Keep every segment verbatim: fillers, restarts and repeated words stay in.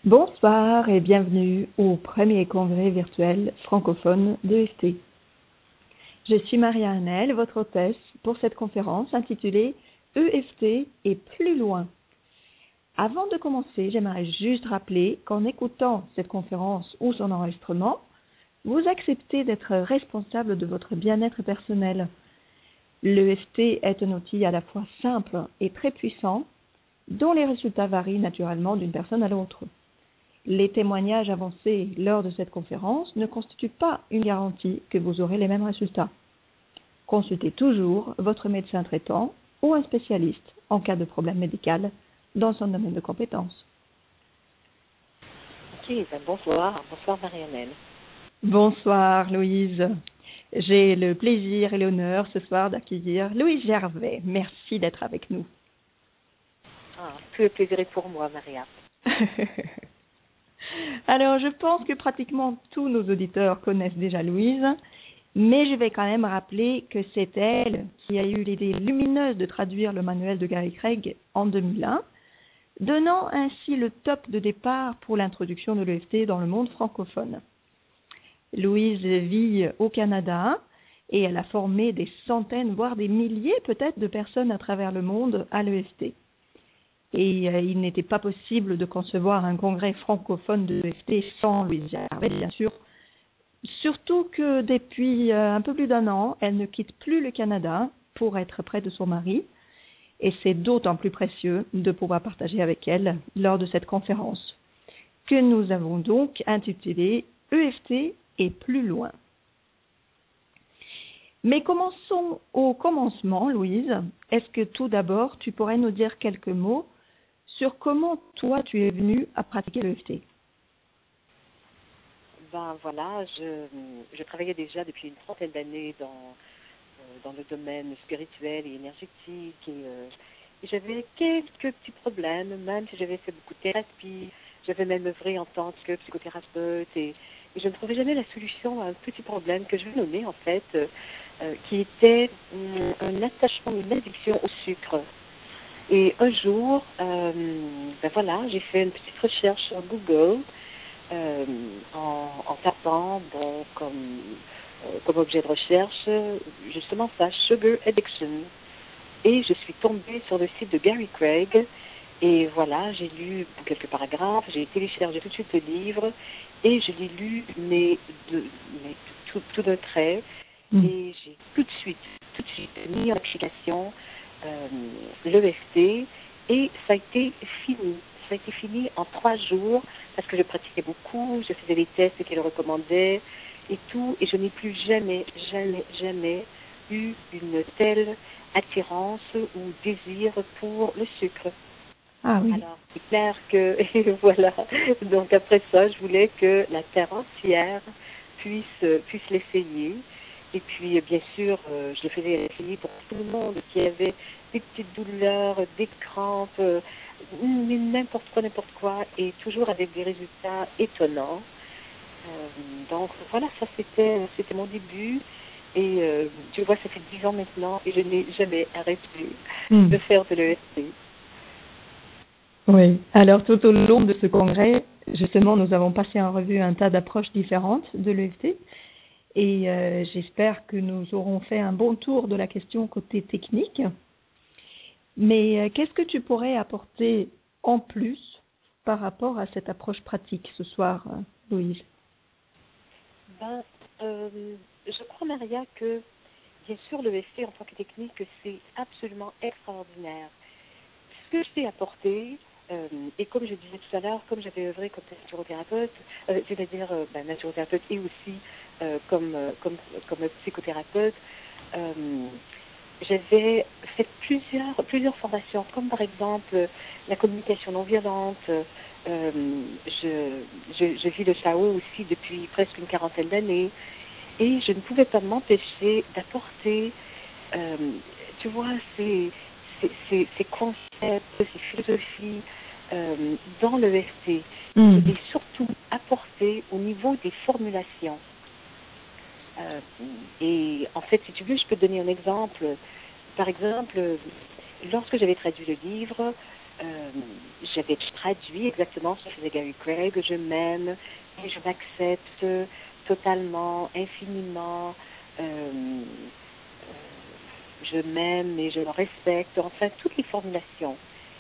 Bonsoir et bienvenue au premier congrès virtuel francophone de F T. Je suis Maria Hanel, votre hôtesse pour cette conférence intitulée E F T et plus loin. Avant de commencer, j'aimerais juste rappeler qu'en écoutant cette conférence ou son enregistrement, vous acceptez d'être responsable de votre bien-être personnel. L'E F T est un outil à la fois simple et très puissant, dont les résultats varient naturellement d'une personne à l'autre. Les témoignages avancés lors de cette conférence ne constituent pas une garantie que vous aurez les mêmes résultats. Consultez toujours votre médecin traitant ou un spécialiste en cas de problème médical dans son domaine de compétences. Ok, ben bonsoir, bonsoir Marianne. Bonsoir Louise. J'ai le plaisir et l'honneur ce soir d'accueillir Louise Gervais. Merci d'être avec nous. Ah, tout le plaisir est pour moi, Maria. Alors, je pense que pratiquement tous nos auditeurs connaissent déjà Louise, mais je vais quand même rappeler que c'est elle qui a eu l'idée lumineuse de traduire le manuel de Gary Craig en deux mille un, donnant ainsi le top de départ pour l'introduction de l'E F T dans le monde francophone. Louise vit au Canada et elle a formé des centaines, voire des milliers peut-être de personnes à travers le monde à l'E F T. Et euh, il n'était pas possible de concevoir un congrès francophone de l'E F T sans Louise Gervais, bien sûr. Surtout que depuis euh, un peu plus d'un an, elle ne quitte plus le Canada pour être près de son mari. Et c'est d'autant plus précieux de pouvoir partager avec elle lors de cette conférence, que nous avons donc intitulée E F T et plus loin. Mais commençons au commencement, Louise. Est-ce que tout d'abord, tu pourrais nous dire quelques mots sur comment toi tu es venue à pratiquer l'E F T? Ben voilà, je, je travaillais déjà depuis une trentaine d'années dans, euh, dans le domaine spirituel et énergétique et, euh, et j'avais quelques petits problèmes, même si j'avais fait beaucoup de thérapie, j'avais même œuvré en tant que psychothérapeute et, et je ne trouvais jamais la solution à un petit problème que je vais nommer en fait, euh, euh, qui était euh, un attachement, une addiction au sucre. Et un jour, euh, ben voilà, j'ai fait une petite recherche sur Google euh, en, en tapant bon, comme, euh, comme objet de recherche justement ça, Sugar Addiction. Et je suis tombée sur le site de Gary Craig et voilà, j'ai lu quelques paragraphes, j'ai téléchargé tout de suite le livre et je l'ai lu mais, de, mais tout, tout d'un trait mmh. Et j'ai tout de suite, tout de suite mis en application Euh, l'E F T et ça a été fini. Ça a été fini en trois jours parce que je pratiquais beaucoup, je faisais les tests qu'elle recommandait et tout, et je n'ai plus jamais, jamais, jamais eu une telle attirance ou désir pour le sucre. Ah oui. Alors, c'est clair que, et voilà, donc après ça, je voulais que la terre entière puisse, puisse l'essayer. Et puis, bien sûr, euh, je le faisais essayer pour tout le monde qui avait des petites douleurs, des crampes, euh, mais n'importe quoi, n'importe quoi, et toujours avec des résultats étonnants. Euh, donc, voilà, ça, c'était, c'était mon début. Et euh, tu vois, ça fait dix ans maintenant, et je n'ai jamais arrêté mmh. de faire de l'E F T. Oui, alors tout au long de ce congrès, justement, nous avons passé en revue un tas d'approches différentes de l'E F T. Et euh, j'espère que nous aurons fait un bon tour de la question côté technique. Mais euh, qu'est-ce que tu pourrais apporter en plus par rapport à cette approche pratique ce soir, euh, Louise? Ben, euh, je crois, Maria, que bien sûr, le F T en tant que technique, c'est absolument extraordinaire. Ce que je t'ai apporté, euh, et comme je disais tout à l'heure, comme j'avais œuvré comme naturothérapeute, euh, c'est-à-dire euh, ben, naturothérapeute et aussi euh, comme, euh, comme, comme psychothérapeute, euh, j'avais fait plusieurs, plusieurs formations, comme par exemple la communication non violente. Euh, je, je, je vis le Tao aussi depuis presque une quarantaine d'années et je ne pouvais pas m'empêcher d'apporter, euh, tu vois, ces, ces, ces, ces concepts, ces philosophies euh, dans le F T. Mm. Je l'ai surtout apporté au niveau des formulations. Euh, et en fait, si tu veux, je peux te donner un exemple. Par exemple, lorsque j'avais traduit le livre, euh, j'avais traduit exactement ce que faisait Gary Craig. Je m'aime et je m'accepte totalement, infiniment. Euh, euh, je m'aime et je me respecte. Enfin, toutes les formulations.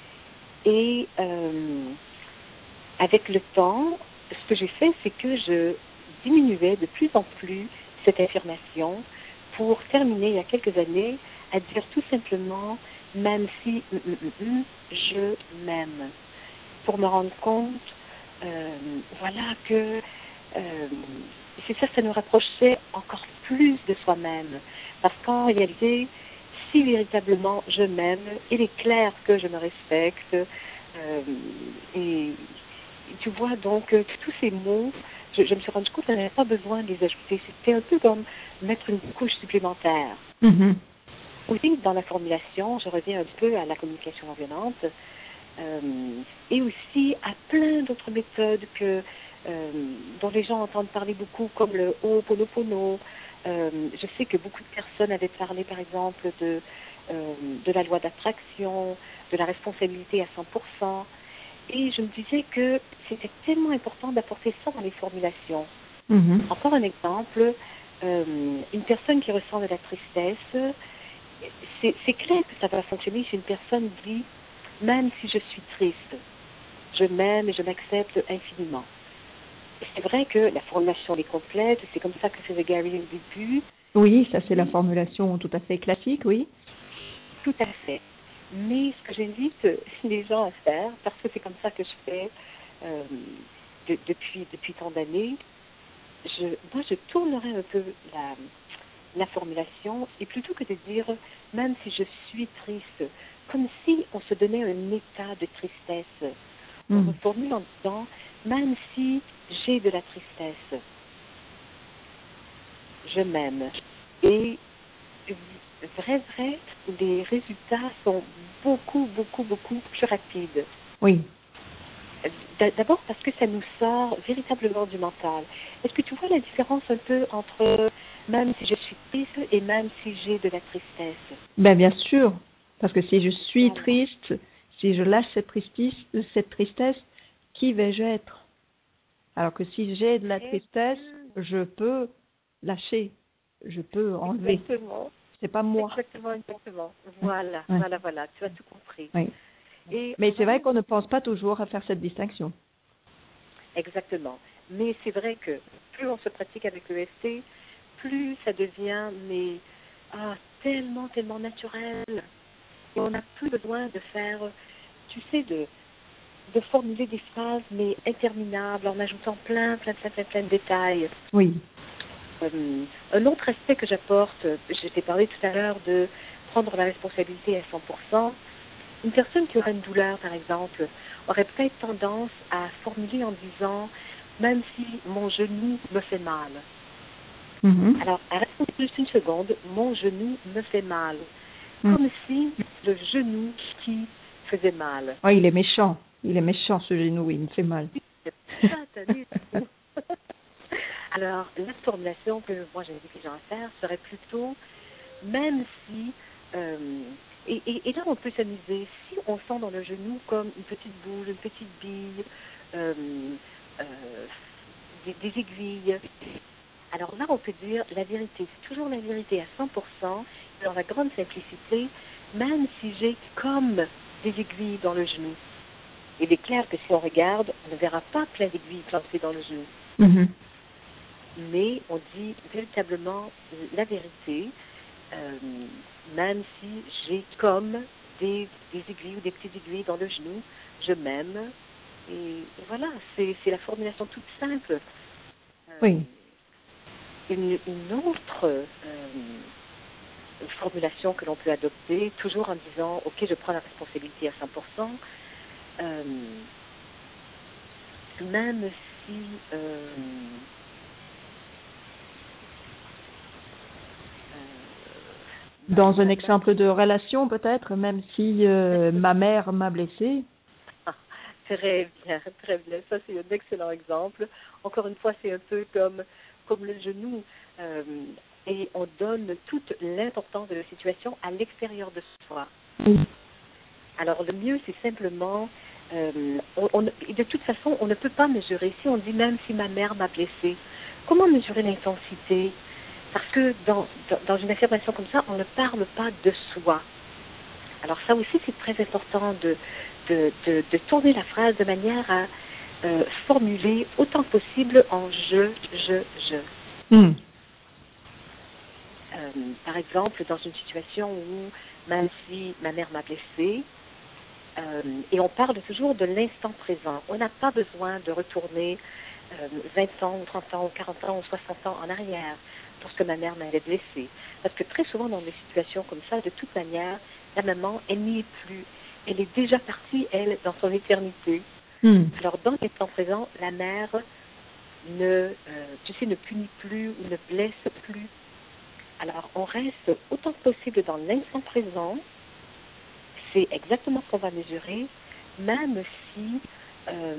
Et euh, avec le temps, ce que j'ai fait, c'est que je diminuais de plus en plus cette affirmation pour terminer il y a quelques années à dire tout simplement même si mm, mm, mm, mm, je m'aime, pour me rendre compte euh, voilà que euh, c'est ça, ça nous rapprochait encore plus de soi-même, parce qu'en réalité, si véritablement je m'aime, il est clair que je me respecte, euh, et, et tu vois donc euh, tous ces mots, je, je me suis rendu compte qu'on n'avait pas besoin de les ajouter. C'était un peu comme mettre une couche supplémentaire. Mm-hmm. Aussi, dans la formulation, je reviens un peu à la communication non violente, euh, et aussi à plein d'autres méthodes que, euh, dont les gens entendent parler beaucoup, comme le Ho'oponopono. Euh, je sais que beaucoup de personnes avaient parlé, par exemple, de, euh, de la loi d'attraction, de la responsabilité à cent pour cent. Et je me disais que c'était tellement important d'apporter ça dans les formulations. Mm-hmm. Encore un exemple, euh, une personne qui ressent de la tristesse, c'est, c'est clair que ça va fonctionner si une personne dit « même si je suis triste, je m'aime et je m'accepte infiniment ». C'est vrai que la formulation est complète, c'est comme ça que faisait Gary au début. Oui, ça c'est la formulation tout à fait classique, oui. Tout à fait. Mais ce que j'invite les gens à faire, parce que c'est comme ça que je fais euh, de, depuis, depuis tant d'années, je, moi je tournerai un peu la, la formulation, et plutôt que de dire « même si je suis triste », comme si on se donnait un état de tristesse. On Mm. reformule en disant « même si j'ai de la tristesse, je m'aime ». Et vrai, vrai, les résultats sont beaucoup, beaucoup, beaucoup plus rapides. Oui. D'abord parce que ça nous sort véritablement du mental. Est-ce que tu vois la différence un peu entre même si je suis triste et même si j'ai de la tristesse? Ben bien sûr, parce que si je suis Voilà. triste, si je lâche cette tristesse, cette tristesse, qui vais-je être? Alors que si j'ai de la tristesse, je peux lâcher, je peux enlever. Exactement. C'est pas moi. Exactement, exactement. Voilà, Ouais. voilà, voilà. Tu as tout compris. Oui. Et Mais on c'est va vrai qu'on ne pense pas toujours à faire cette distinction. Exactement. Mais c'est vrai que plus on se pratique avec le E F T, plus ça devient mais ah, tellement, tellement naturel. Et on n'a plus besoin de faire, tu sais, de, de formuler des phrases, mais interminables, en ajoutant plein, plein, plein, plein, plein de détails. Oui. Euh, un autre aspect que j'apporte, je t'ai parlé tout à l'heure de prendre la responsabilité à cent pour cent. Une personne qui aurait une douleur, par exemple, aurait peut-être tendance à formuler en disant « même si mon genou me fait mal ». Mm-hmm. Alors, arrêtons juste une seconde, « mon genou me fait mal ». Mm. Comme si le genou qui faisait mal. Oh, il est méchant. Il est méchant, ce genou, il me fait mal. Alors, la formulation que moi j'invite les gens à faire serait plutôt « même si… Euh, » Et, et, et là, on peut s'amuser. Si on sent dans le genou comme une petite boule, une petite bille, euh, euh, des, des aiguilles, alors là, on peut dire la vérité. C'est toujours la vérité à cent pour cent, dans la grande simplicité, même si j'ai comme des aiguilles dans le genou. Il est clair que si on regarde, on ne verra pas plein d'aiguilles plantées dans le genou. Mm-hmm. Mais on dit véritablement la vérité. Euh, même si j'ai comme des, des aiguilles ou des petites aiguilles dans le genou, je m'aime. Et, et voilà, c'est, c'est la formulation toute simple. Euh, Oui. Une, une autre euh, formulation que l'on peut adopter, toujours en disant « Ok, je prends la responsabilité à cent pour cent euh, », même si… Euh, Dans un exemple de relation, peut-être, même si euh, ma mère m'a blessée. Ah, très bien, très bien. Ça, c'est un excellent exemple. Encore une fois, c'est un peu comme, comme le genou. Euh, et on donne toute l'importance de la situation à l'extérieur de soi. Oui. Alors, le mieux, c'est simplement... Euh, on, on, de toute façon, on ne peut pas mesurer. Si on dit même si ma mère m'a blessée, comment mesurer l'intensité? Parce que dans, dans, dans une affirmation comme ça, on ne parle pas de soi. Alors ça aussi, c'est très important de, de, de, de tourner la phrase de manière à euh, formuler autant que possible en je, je, je. Mm. Euh, par exemple, dans une situation où, même si ma mère m'a blessée, euh, et on parle toujours de l'instant présent, on n'a pas besoin de retourner euh, vingt ans, ou trente ans, ou quarante ans, ou soixante ans en arrière pour ce que ma mère m'avait blessée. Parce que très souvent, dans des situations comme ça, de toute manière, la maman, elle n'y est plus. Elle est déjà partie, elle, dans son éternité. Mm. Alors, dans l'instant présent, la mère ne, euh, tu sais, ne punit plus ou ne blesse plus. Alors, on reste autant que possible dans l'instant présent. C'est exactement ce qu'on va mesurer, même si, euh,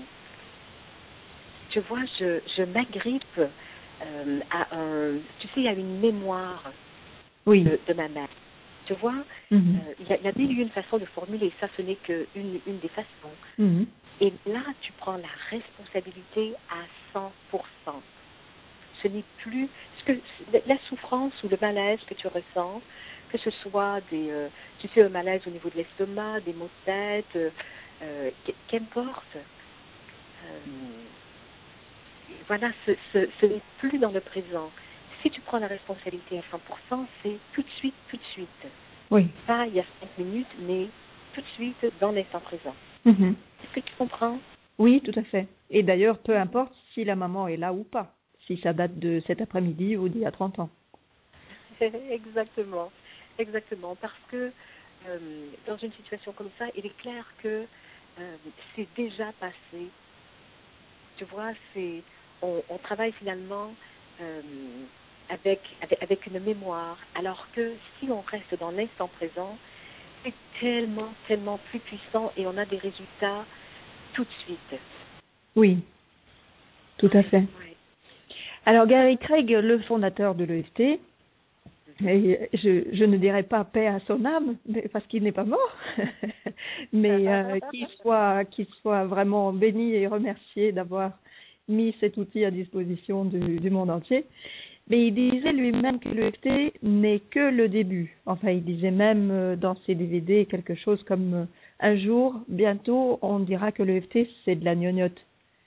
tu vois, je, je m'agrippe euh, à un, tu sais, à une mémoire Oui. de, de ma mère. Tu vois, Mm-hmm. euh, il y a, il y a mille et une façons de formuler, ça, ce n'est qu'une une des façons. Mm-hmm. Et là, tu prends la responsabilité à cent pour cent. Ce n'est plus ce que la souffrance ou le malaise que tu ressens, que ce soit des, euh, tu sais, un malaise au niveau de l'estomac, des maux de tête, euh, euh, qu'importe. Euh, voilà, ce, ce, ce n'est plus dans le présent. Si tu prends la responsabilité à cent pour cent, c'est tout de suite, tout de suite. Oui. Pas il y a cinq minutes, mais tout de suite dans l'instant présent. Mm-hmm. Est-ce que tu comprends? Oui, tout à fait. Et d'ailleurs, peu importe si la maman est là ou pas, si ça date de cet après-midi ou d'il y a trente ans. Exactement, exactement, parce que euh, dans une situation comme ça, il est clair que euh, c'est déjà passé. Tu vois, c'est on, on travaille finalement euh, avec, avec avec une mémoire, alors que si on reste dans l'instant présent, c'est tellement, tellement plus puissant et on a des résultats tout de suite. Oui, tout à fait. Ouais. Alors Gary Craig, le fondateur de l'E F T, et je, je ne dirais pas paix à son âme, mais- parce qu'il n'est pas mort, mais euh, qu'il soit, qu'il soit vraiment béni et remercié d'avoir mis cet outil à disposition du, du monde entier. Mais il disait lui-même que l'E F T n'est que le début. Enfin, il disait même euh, dans ses D V D quelque chose comme euh, un jour, bientôt, on dira que l'E F T c'est de la gnognotte.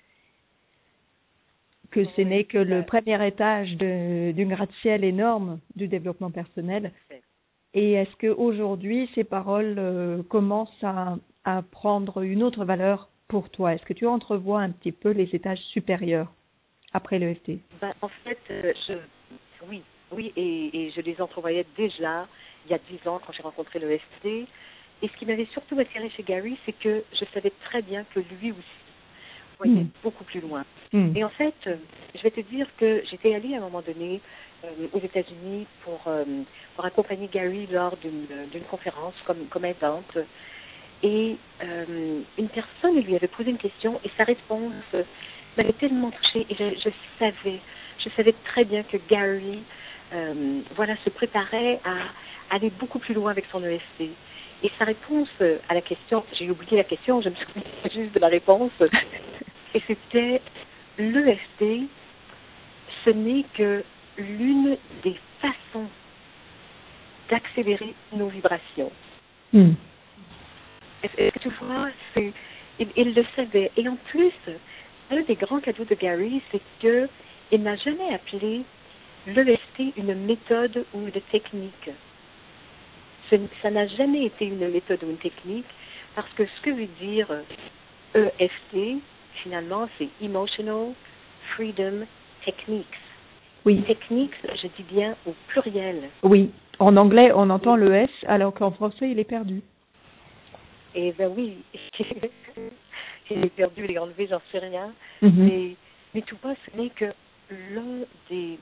Que ce n'est que le premier étage de, d'une gratte-ciel énorme du développement personnel. Et est-ce qu'aujourd'hui, ces paroles euh, commencent à, à prendre une autre valeur pour toi? Est-ce que tu entrevois un petit peu les étages supérieurs après l'E F T? Ben, en fait, euh, je, oui, oui, et, et je les entrevoyais déjà il y a dix ans quand j'ai rencontré le F T. Et ce qui m'avait surtout attiré chez Gary, c'est que je savais très bien que lui aussi voyait Mm. beaucoup plus loin. Mm. Et en fait, euh, je vais te dire que j'étais allée à un moment donné euh, aux États-Unis pour, euh, pour accompagner Gary lors d'une, d'une conférence comme, comme aidante. Et euh, une personne lui avait posé une question et sa réponse m'avait tellement touchée et je, je savais, je savais très bien que Gary, euh, voilà, se préparait à aller beaucoup plus loin avec son E F T. Et sa réponse à la question, j'ai oublié la question, je me souviens juste de la réponse, et c'était l'E F T, ce n'est que l'une des façons d'accélérer nos vibrations. Mm. Est-ce que tu vois, c'est, il, il le savait. Et en plus, un des grands cadeaux de Gary, c'est que il n'a jamais appelé l'E F T une méthode ou une technique. Ce, ça n'a jamais été une méthode ou une technique, parce que ce que veut dire E F T, finalement, c'est Emotional Freedom Techniques. Oui. Techniques, je dis bien au pluriel. Oui. En anglais, on entend le S, alors qu'en français, il est perdu. Eh ben oui, il est perdu, il est enlevé, j'en sais rien. Mm-hmm. Mais, mais tu vois, ce n'est que l'un des,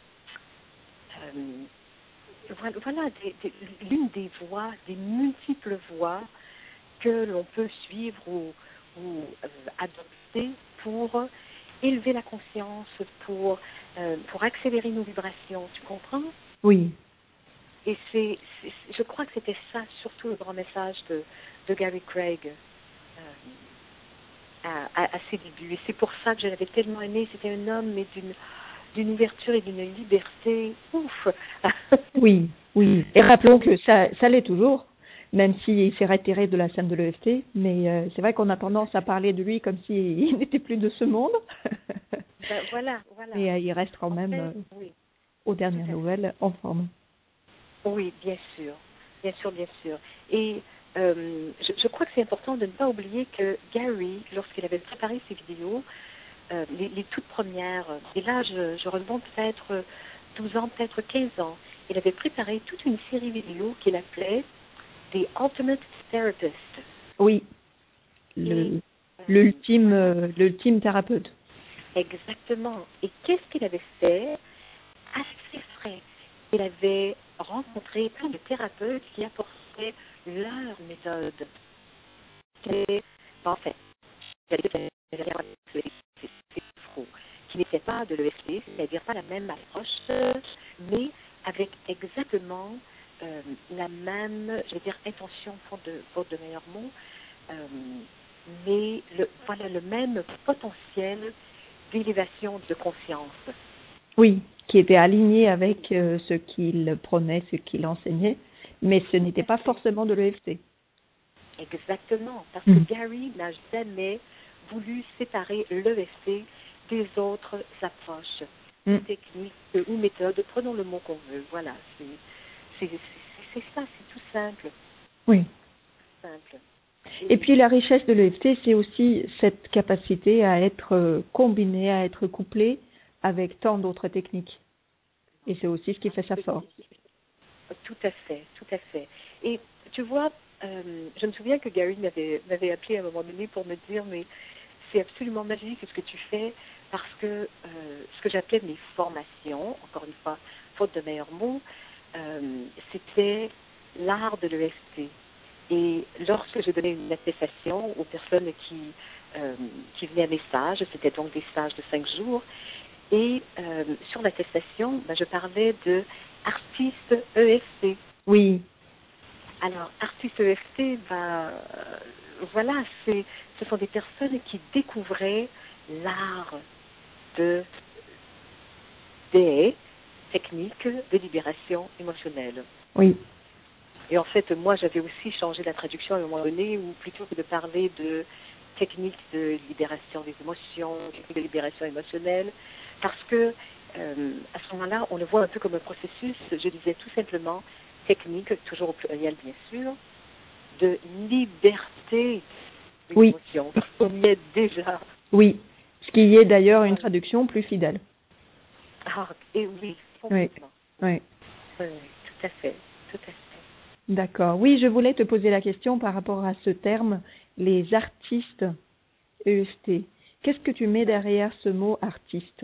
euh, voilà, voilà des, des, l'une des voies, des multiples voies que l'on peut suivre ou, ou euh, adopter pour élever la conscience, pour, euh, pour accélérer nos vibrations. Tu comprends? Oui. et c'est, c'est, je crois que c'était ça, surtout le grand message de, de Gary Craig euh, à, à, à ses débuts. Et c'est pour ça que je l'avais tellement aimé. C'était un homme, mais d'une, d'une ouverture et d'une liberté. Ouf. Oui, oui. Et rappelons que ça, ça l'est toujours, même s'il s'est retiré de la scène de l'E F T. Mais euh, c'est vrai qu'on a tendance à parler de lui comme s'il n'était plus de ce monde. Ben, voilà, voilà. Mais euh, il reste quand En même, fait, euh, oui, aux dernières nouvelles, en forme. oui, bien sûr, bien sûr, bien sûr. Et euh, je, je crois que c'est important de ne pas oublier que Gary, lorsqu'il avait préparé ses vidéos, euh, les, les toutes premières, et là je, je remonte peut-être douze ans, peut-être quinze ans, il avait préparé toute une série vidéo qu'il appelait The Ultimate Therapist. Oui, Et, le, euh, l'ultime, euh, l'ultime thérapeute. Exactement. Et qu'est-ce qu'il avait fait? Assez frais. Il avait rencontré plein de thérapeutes qui apportaient leur méthode. Et, en fait, qui n'était pas de l'E F T, c'est-à-dire pas la même approche, mais avec exactement euh, la même, je vais dire, intention, faute de, faute de meilleurs mots, euh, mais le, voilà le même potentiel d'élévation de conscience. Oui, qui était aligné avec euh, ce qu'il prenait, ce qu'il enseignait, mais ce n'était pas forcément de l'E F T. Exactement, parce Mmh. que Gary n'a jamais voulu séparer l'E F T des autres approches, Mmh. techniques ou méthodes, prenons le mot qu'on veut, voilà, c'est, c'est, c'est, c'est ça, c'est tout simple. Oui. simple. Et puis la richesse de l'E F T, c'est aussi cette capacité à être euh, combinée, à être couplée avec tant d'autres techniques. Et c'est aussi ce qui fait sa force. Tout à fait, tout à fait. Et tu vois, euh, je me souviens que Gary m'avait, m'avait appelé à un moment donné pour me dire, mais c'est absolument magique ce que tu fais, parce que euh, ce que j'appelais mes formations, encore une fois, faute de meilleurs mots, euh, c'était l'art de l'E F T. Et lorsque je donnais une attestation aux personnes qui, euh, qui venaient à mes stages, c'était donc des stages de cinq jours, et euh, sur l'attestation, ben, je parlais de artiste E F T. Oui. Alors, artiste E F T, ben, euh, voilà, c'est, ce sont des personnes qui découvraient l'art de, des techniques de libération émotionnelle. Oui. Et en fait, moi, j'avais aussi changé la traduction à un moment donné, où plutôt que de parler de techniques de libération des émotions, techniques de libération émotionnelle, parce que euh, à ce moment-là, on le voit un peu comme un processus, je disais tout simplement technique, toujours au pluriel bien sûr, de liberté des Oui. émotions. On y est déjà. Oui. Ce qui est d'ailleurs une traduction plus fidèle. Ah, et oui, Oui. complètement. Oui. Oui, tout à fait, tout à fait. D'accord. Oui, je voulais te poser la question par rapport à ce terme, les artistes E F T. Qu'est-ce que tu mets derrière ce mot artiste?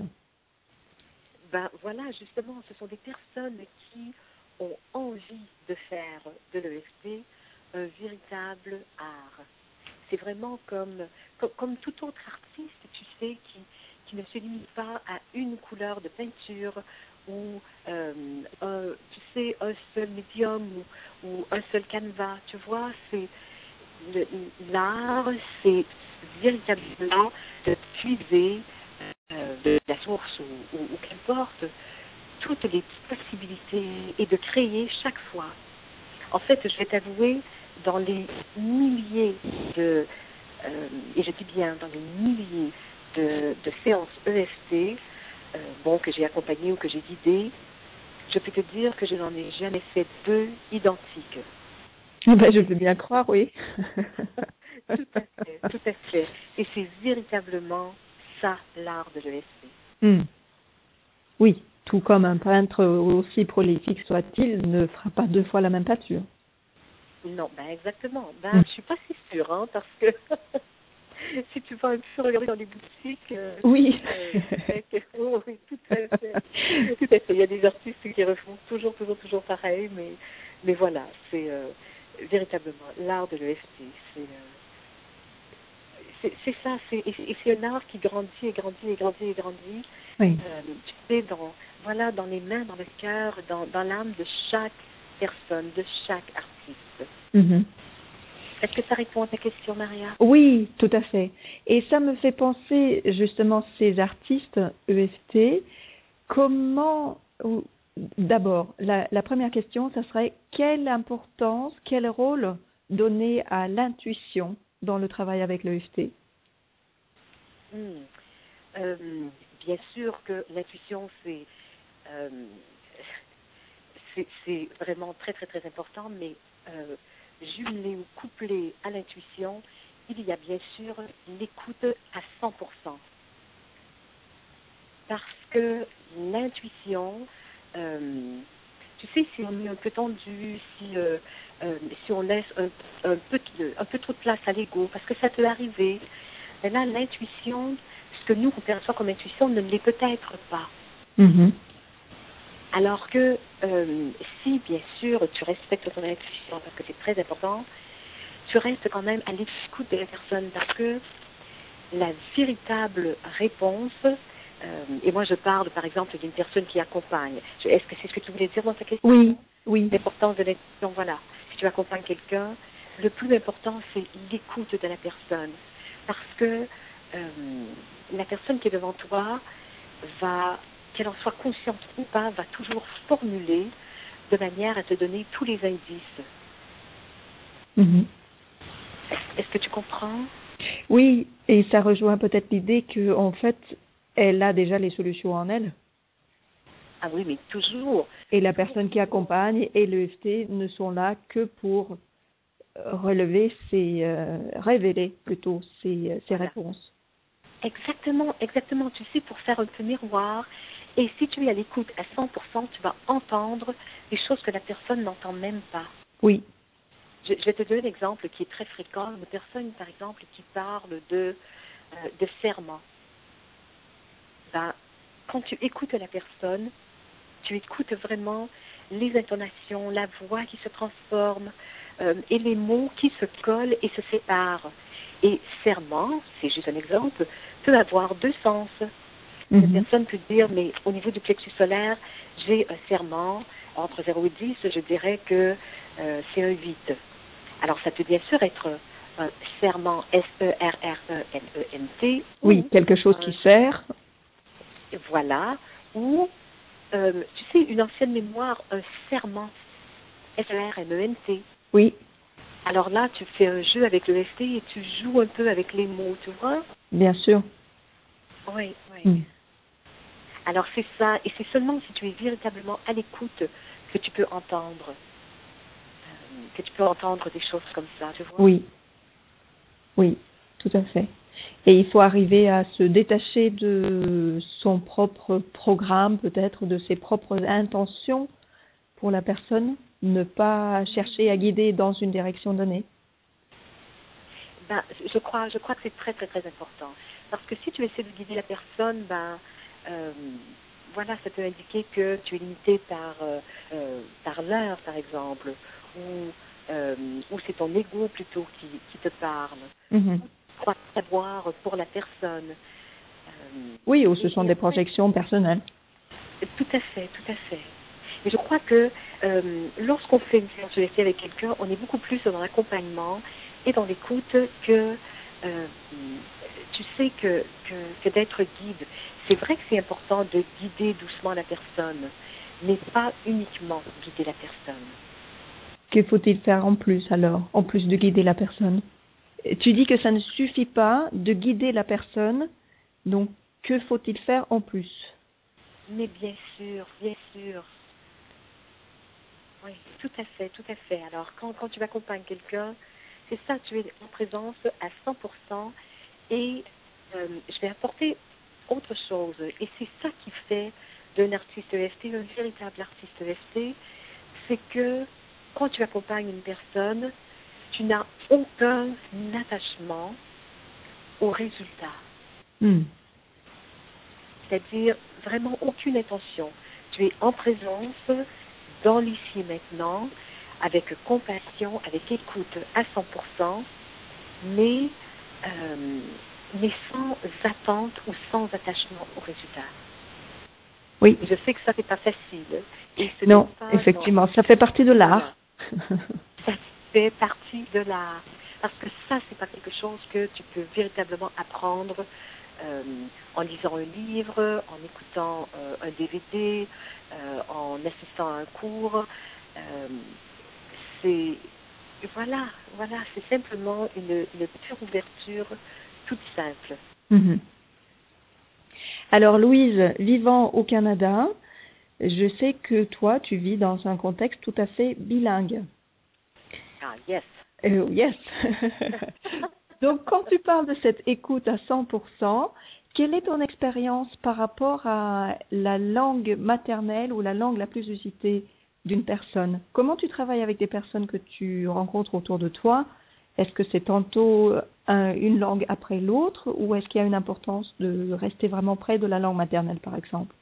Ben voilà, justement, ce sont des personnes qui ont envie de faire de l'E F T un véritable art. C'est vraiment comme, comme, comme tout autre artiste, tu sais, qui, qui ne se limite pas à une couleur de peinture ou, euh, un, tu sais, un seul médium ou, ou un seul canevas. Tu vois, c'est le, l'art, c'est véritablement de puiser euh, de la source ou, ou, ou qu'importe toutes les possibilités et de créer chaque fois. En fait, je vais t'avouer, dans les milliers de, euh, et je dis bien dans les milliers de, de séances E F T, euh, bon, que j'ai accompagnées ou que j'ai guidées, je peux te dire que je n'en ai jamais fait deux identiques. Ben, je peux bien croire, oui. Tout à fait, tout à fait. Et c'est véritablement ça, l'art de l'E F T. Hmm. Oui, tout comme un peintre, aussi prolifique soit-il, ne fera pas deux fois la même peinture. Non, ben exactement. Ben, Hmm. je suis pas si sûre, hein, parce que si tu vas un peu regarder dans les boutiques, euh, Oui. euh, que, oh, oui, tout à fait, tout à fait. Il y a des artistes qui refont toujours, toujours, toujours pareil, mais, mais voilà, c'est euh, véritablement l'art de l'E F T. C'est, euh, c'est, c'est ça, c'est, et, et c'est un art qui grandit et grandit et grandit et grandit. Oui. Euh, tu sais, dans, voilà, dans les mains, dans le cœur, dans, dans l'âme de chaque personne, de chaque artiste. Mhm. Est-ce que ça répond à ta question, Maria? Oui, tout à fait. Et ça me fait penser justement ces artistes E F T, comment, ou- d'abord, la, la première question, ça serait quelle importance, quel rôle donner à l'intuition dans le travail avec l'E F T? Hmm. Euh, bien sûr que l'intuition, c'est, euh, c'est, c'est vraiment très, très, très important, mais euh, jumelé ou couplé à l'intuition, il y a bien sûr l'écoute à cent pour cent. Parce que l'intuition, euh, tu sais, si on est un peu tendu, si, euh, euh, si on laisse un, un, peu, un peu trop de place à l'ego, parce que ça peut arriver, mais là, l'intuition, ce que nous, on perçoit comme intuition, ne l'est peut-être pas. Mhm. Alors que euh, si, bien sûr, tu respectes ton intuition, parce que c'est très important, tu restes quand même à l'écoute de la personne, parce que la véritable réponse, euh, et moi je parle par exemple d'une personne qui accompagne, Je- est-ce que c'est ce que tu voulais dire dans ta question? Oui, oui. L'importance de l'intuition, voilà. Si tu accompagnes quelqu'un, le plus important, c'est l'écoute de la personne. Parce que euh, la personne qui est devant toi va, qu'elle en soit consciente ou pas, va toujours formuler de manière à te donner tous les indices. Mhm. Est-ce que tu comprends? Oui, et ça rejoint peut-être l'idée que en fait, elle a déjà les solutions en elle. Ah oui, mais toujours. Et la personne qui accompagne et l'E F T ne sont là que pour relever ses, euh, révéler plutôt ses, ses Voilà. réponses. Exactement, exactement. Tu sais, pour faire un peu miroir. Et si tu es à l'écoute à cent pour cent, tu vas entendre des choses que la personne n'entend même pas. Oui. Je, je vais te donner un exemple qui est très fréquent. Une personne, par exemple, qui parle de, euh, de serment. Ben, quand tu écoutes la personne, tu écoutes vraiment les intonations, la voix qui se transforme euh, et les mots qui se collent et se séparent. Et serment, c'est juste un exemple, peut avoir deux sens. Mm-hmm. Une personne peut dire, mais au niveau du plexus solaire, j'ai un serment entre zéro et dix, je dirais que euh, c'est un huit. Alors, ça peut bien sûr être un serment S E R R E N E N T. Oui, quelque chose qui sert. Voilà. Ou, euh, tu sais, une ancienne mémoire, un serment S E R N E N T. Oui. Alors là, tu fais un jeu avec le S T et tu joues un peu avec les mots, tu vois? Bien sûr. Oui, oui. Mm. Alors c'est ça, et c'est seulement si tu es véritablement à l'écoute que tu peux entendre, euh, que tu peux entendre des choses comme ça, tu vois? Oui. Oui, tout à fait. Et il faut arriver à se détacher de son propre programme, peut-être, de ses propres intentions pour la personne, ne pas chercher à guider dans une direction donnée. Ben, je crois, je crois que c'est très, très, très important. Parce que si tu essaies de guider la personne, ben, euh, voilà, ça peut indiquer que tu es limité par, euh, euh, par l'heure, par exemple, ou, euh, ou c'est ton ego plutôt qui, qui te parle. Mm-hmm. Tu crois savoir pour la personne. Euh, Oui, ou ce et, sont et des après, projections personnelles. Tout à fait, tout à fait. Et je crois que euh, lorsqu'on fait une séance de S T avec quelqu'un, on est beaucoup plus dans l'accompagnement et dans l'écoute que, euh, tu sais, que, que, que d'être guide. C'est vrai que c'est important de guider doucement la personne, mais pas uniquement guider la personne. Que faut-il faire en plus alors, en plus de guider la personne? Tu dis que ça ne suffit pas de guider la personne, donc que faut-il faire en plus? Mais bien sûr, bien sûr. Oui, tout à fait, tout à fait. Alors, quand, quand tu accompagnes quelqu'un, c'est ça, tu es en présence à cent pour cent et euh, je vais apporter autre chose. Et c'est ça qui fait d'un artiste E F T un véritable artiste E F T, c'est que quand tu accompagnes une personne, tu n'as aucun attachement au résultat. Mm. C'est-à-dire vraiment aucune intention. Tu es en présence, dans l'ici et maintenant, avec compassion, avec écoute à cent pour cent, mais, euh, mais sans attente ou sans attachement au résultat. Oui. Et je sais que ça n'est pas facile. Et ce Non, n'est pas effectivement, dans... ça fait partie de l'art. Voilà. Ça fait partie de l'art. Parce que ça, c'est pas quelque chose que tu peux véritablement apprendre euh, en lisant un livre, en écoutant euh, un D V D, euh, en assistant à un cours. Euh, c'est voilà, voilà, c'est simplement une, une pure ouverture toute simple. Mhm. Alors Louise, vivant au Canada, je sais que toi, tu vis dans un contexte tout à fait bilingue. Ah, yes. Euh, yes. Donc, quand tu parles de cette écoute à cent pour cent, quelle est ton expérience par rapport à la langue maternelle ou la langue la plus usitée d'une personne? Comment tu travailles avec des personnes que tu rencontres autour de toi? Est-ce que c'est tantôt un, une langue après l'autre ou est-ce qu'il y a une importance de rester vraiment près de la langue maternelle, par exemple?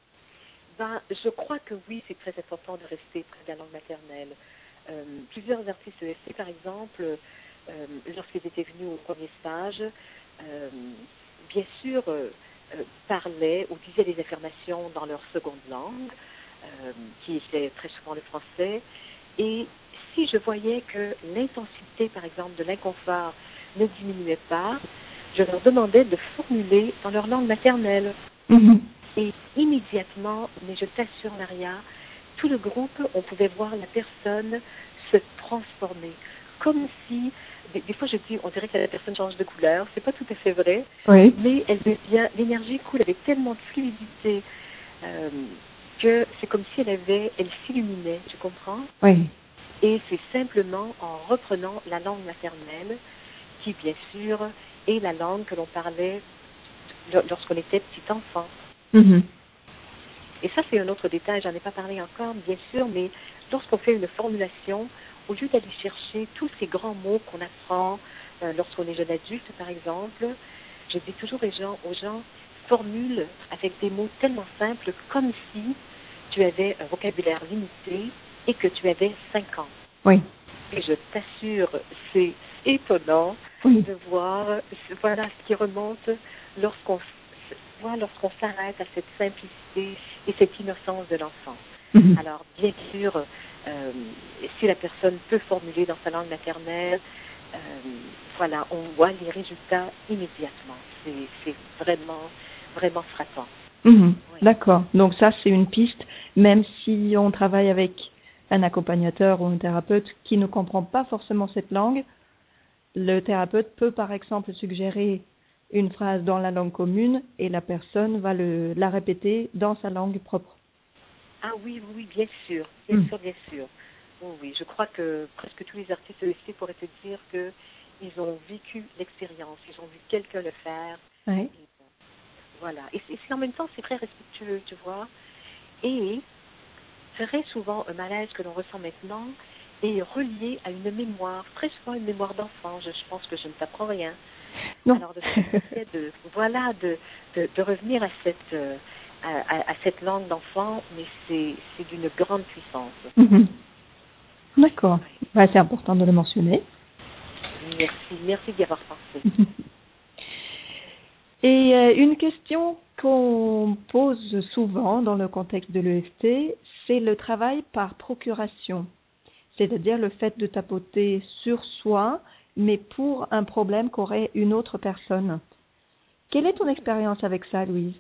Ben, je crois que oui, c'est très important de rester près de la langue maternelle. Euh, plusieurs artistes E S C, par exemple, euh, lorsqu'ils étaient venus au premier stage, euh, bien sûr, euh, euh, parlaient ou disaient des affirmations dans leur seconde langue, euh, qui était très souvent le français. Et si je voyais que l'intensité, par exemple, de l'inconfort ne diminuait pas, je leur demandais de formuler dans leur langue maternelle. Mm-hmm. Et immédiatement, mais je t'assure, Maria, tout le groupe, on pouvait voir la personne se transformer. Comme si, des, des fois je dis, on dirait que la personne change de couleur. C'est pas tout à fait vrai, Oui. mais elle devient, l'énergie coule avec tellement de fluidité euh, que c'est comme si elle avait, elle s'illuminait, tu comprends? Oui. Et c'est simplement en reprenant la langue maternelle, qui bien sûr est la langue que l'on parlait lorsqu'on était petit enfant. Mm-hmm. Et ça, c'est un autre détail, j'en ai pas parlé encore, bien sûr, mais lorsqu'on fait une formulation, au lieu d'aller chercher tous ces grands mots qu'on apprend euh, lorsqu'on est jeune adulte, par exemple, je dis toujours aux gens, aux gens, formule avec des mots tellement simples, comme si tu avais un vocabulaire limité et que tu avais cinq ans. Oui. Et je t'assure, c'est étonnant Oui. de voir, voilà, ce qui remonte lorsqu'on voit, lorsqu'on s'arrête à cette simplicité et cette innocence de l'enfant. Mm-hmm. Alors, bien sûr, euh, si la personne peut formuler dans sa langue maternelle, euh, voilà, on voit les résultats immédiatement. C'est, c'est vraiment, vraiment frappant. Mm-hmm. Oui. D'accord. Donc ça, c'est une piste, même si on travaille avec un accompagnateur ou un thérapeute qui ne comprend pas forcément cette langue, le thérapeute peut par exemple suggérer une phrase dans la langue commune et la personne va le, la répéter dans sa langue propre. Ah oui, oui, bien sûr, bien Mm. sûr, bien sûr. Oui, oui, je crois que presque tous les artistes E S C pourraient te dire qu'ils ont vécu l'expérience, ils ont vu quelqu'un le faire. Oui. Et, voilà. Et c'est, c'est en même temps, c'est très respectueux, tu vois. Et très souvent, un malaise que l'on ressent maintenant est relié à une mémoire, très souvent une mémoire d'enfant. Je, je pense que je ne t'apprends rien. Non. Alors, de faire de, voilà, de, de, de revenir à cette, euh, à, à, à cette langue d'enfant, mais c'est, c'est d'une grande puissance. Mm-hmm. D'accord. Oui. Bah, c'est important de le mentionner. Merci, merci d'y avoir pensé. Et euh, une question qu'on pose souvent dans le contexte de l'E F T, c'est le travail par procuration, c'est-à-dire le fait de tapoter sur soi, mais pour un problème qu'aurait une autre personne. Quelle est ton expérience avec ça, Louise?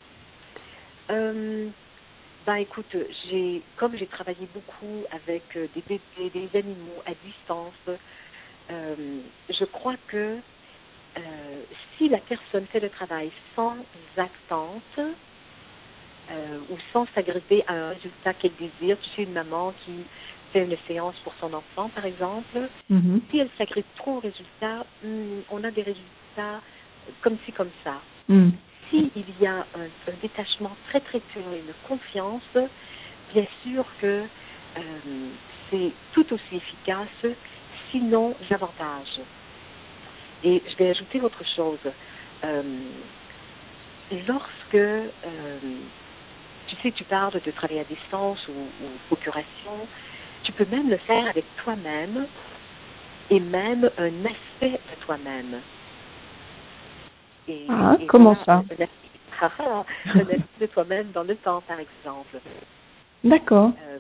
Euh, ben écoute, j'ai, comme j'ai travaillé beaucoup avec euh, des bébés, des animaux à distance, euh, je crois que euh, si la personne fait le travail sans attente euh, ou sans s'agripper à un résultat qu'elle désire, tu sais, une maman qui fait une séance pour son enfant, par exemple, Mm-hmm. si elle s'agrippe trop au résultat, hum, on a des résultats comme ci, comme ça. Mm. S'il y a un, un détachement très très pur et une confiance, bien sûr que euh, c'est tout aussi efficace, sinon davantage. Et je vais ajouter autre chose. Euh, lorsque, euh, tu sais, tu parles de travail à distance ou, ou procuration, tu peux même le faire avec toi-même et même un aspect de toi-même. Et, Ah, et comment voilà, ça? un, un, Connaître de toi-même dans le temps, par exemple. D'accord. Euh,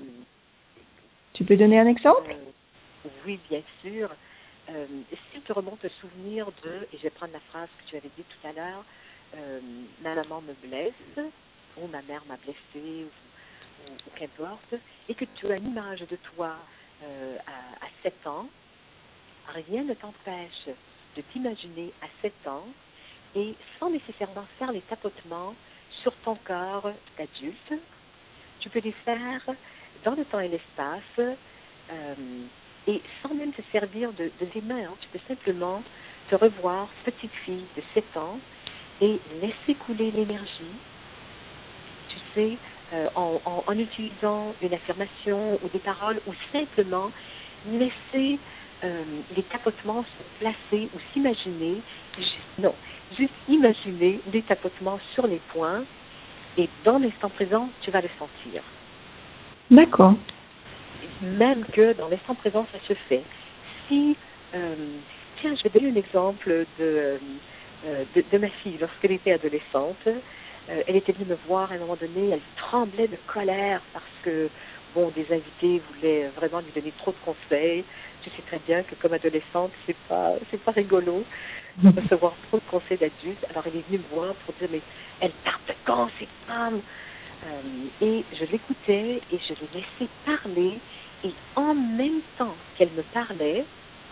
Tu peux donner un exemple? euh, Oui, bien sûr. Euh, si tu remontes le souvenir de, et je vais prendre la phrase que tu avais dit tout à l'heure, euh, ma maman me blesse, ou ma mère m'a blessée, ou, ou, ou qu'importe, et que tu as une image de toi euh, à, à sept ans, rien ne t'empêche de t'imaginer à sept ans et sans nécessairement faire les tapotements sur ton corps d'adulte. Tu peux les faire dans le temps et l'espace euh, et sans même te servir de, de tes mains. Hein. Tu peux simplement te revoir petite fille de sept ans et laisser couler l'énergie, tu sais, euh, en, en, en utilisant une affirmation ou des paroles ou simplement laisser euh, les tapotements se placer ou s'imaginer, non, juste imaginer des tapotements sur les poings et dans l'instant présent, tu vas le sentir. D'accord. Même que dans l'instant présent, ça se fait. Si, euh, tiens, je vais donner un exemple de, euh, de, de ma fille lorsqu'elle était adolescente. Euh, elle était venue me voir à un moment donné, elle tremblait de colère parce que, bon, des invités voulaient vraiment lui donner trop de conseils. Tu sais très bien que comme adolescente, c'est pas, c'est pas rigolo de recevoir trop de conseils d'adultes. Alors elle est venue me voir pour dire, mais elle part de quand ces femmes? Euh, et je l'écoutais et je l'ai laissé parler. Et en même temps qu'elle me parlait,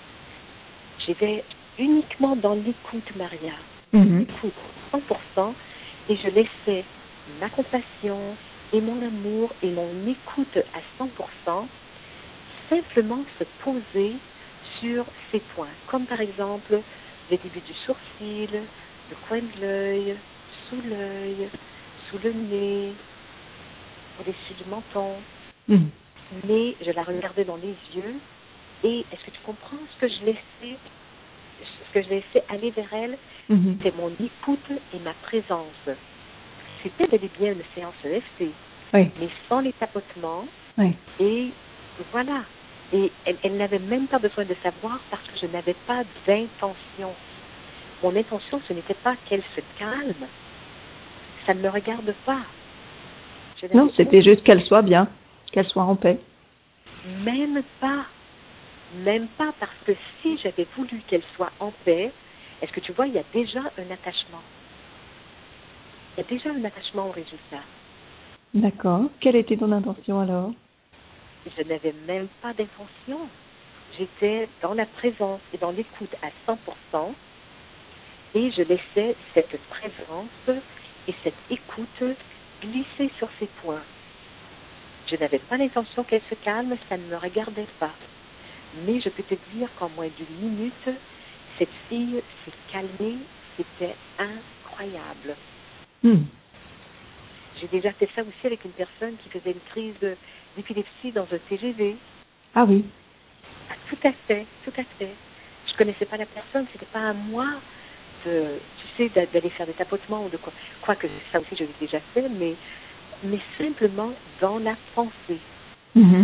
j'étais uniquement dans l'écoute, Maria. Mm-hmm. L'écoute, cent pour cent. Et je laissais ma compassion et mon amour et mon écoute à cent pour cent simplement se poser sur ces points. Comme par exemple le début du sourcil, le coin de l'œil, sous l'œil, sous le nez, au-dessus du menton. Mm-hmm. Mais je la regardais dans les yeux et est-ce que tu comprends ce que je laissais, ce que je laissais aller vers elle? Mm-hmm. C'est mon écoute et ma présence. C'était bel et bien une séance E F T, Oui. mais sans les tapotements. Oui. Et voilà. Et elle, elle n'avait même pas besoin de savoir parce que je n'avais pas d'intention. Mon intention, ce n'était pas qu'elle se calme. Ça ne me regarde pas. Je n'avais Non, c'était aucune- juste qu'elle soit bien, qu'elle soit en paix. Même pas. Même pas parce que si j'avais voulu qu'elle soit en paix, est-ce que tu vois, il y a déjà un attachement. Il y a déjà un attachement au résultat. D'accord. Quelle était ton intention alors? Je n'avais même pas d'intention. J'étais dans la présence et dans l'écoute à cent pour cent et je laissais cette présence et cette écoute glisser sur ses points. Je n'avais pas l'intention qu'elle se calme, ça ne me regardait pas. Mais je peux te dire qu'en moins d'une minute, cette fille s'est calmée, c'était incroyable. Mm. J'ai déjà fait ça aussi avec une personne qui faisait une crise d'épilepsie dans un T G V. Ah oui. Ah, tout à fait, tout à fait. Je connaissais pas la personne, c'était pas à moi de, tu sais, d'aller faire des tapotements ou de quoi. Quoique ça aussi je l'ai déjà fait, mais, mais simplement dans la pensée. Mm-hmm.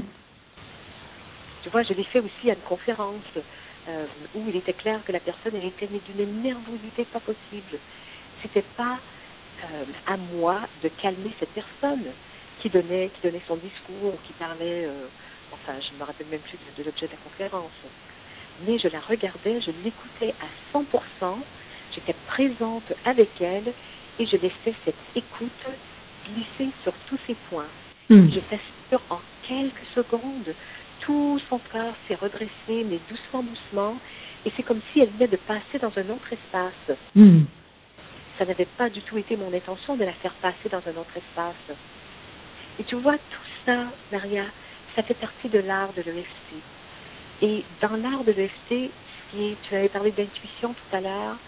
Tu vois, je l'ai fait aussi à une conférence euh, où il était clair que la personne elle était d'une nervosité pas possible. C'était pas euh, à moi de calmer cette personne qui donnait, qui donnait son discours, qui parlait, euh, enfin, je ne me rappelle même plus de, de l'objet de la conférence. Mais je la regardais, je l'écoutais à cent pour cent, j'étais présente avec elle et je laissais cette écoute glisser sur tous ses points. Mm. Je t'assure, en quelques secondes, tout son corps s'est redressé, mais doucement, doucement, et c'est comme si elle venait de passer dans un autre espace. Mm. Ça n'avait pas du tout été mon intention de la faire passer dans un autre espace. Et tu vois, tout ça, Maria, ça fait partie de l'art de l'E F T. Et dans l'art de l'E F T, ce qui est, tu avais parlé d'intuition tout à l'heure,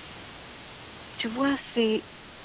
tu vois, c'est...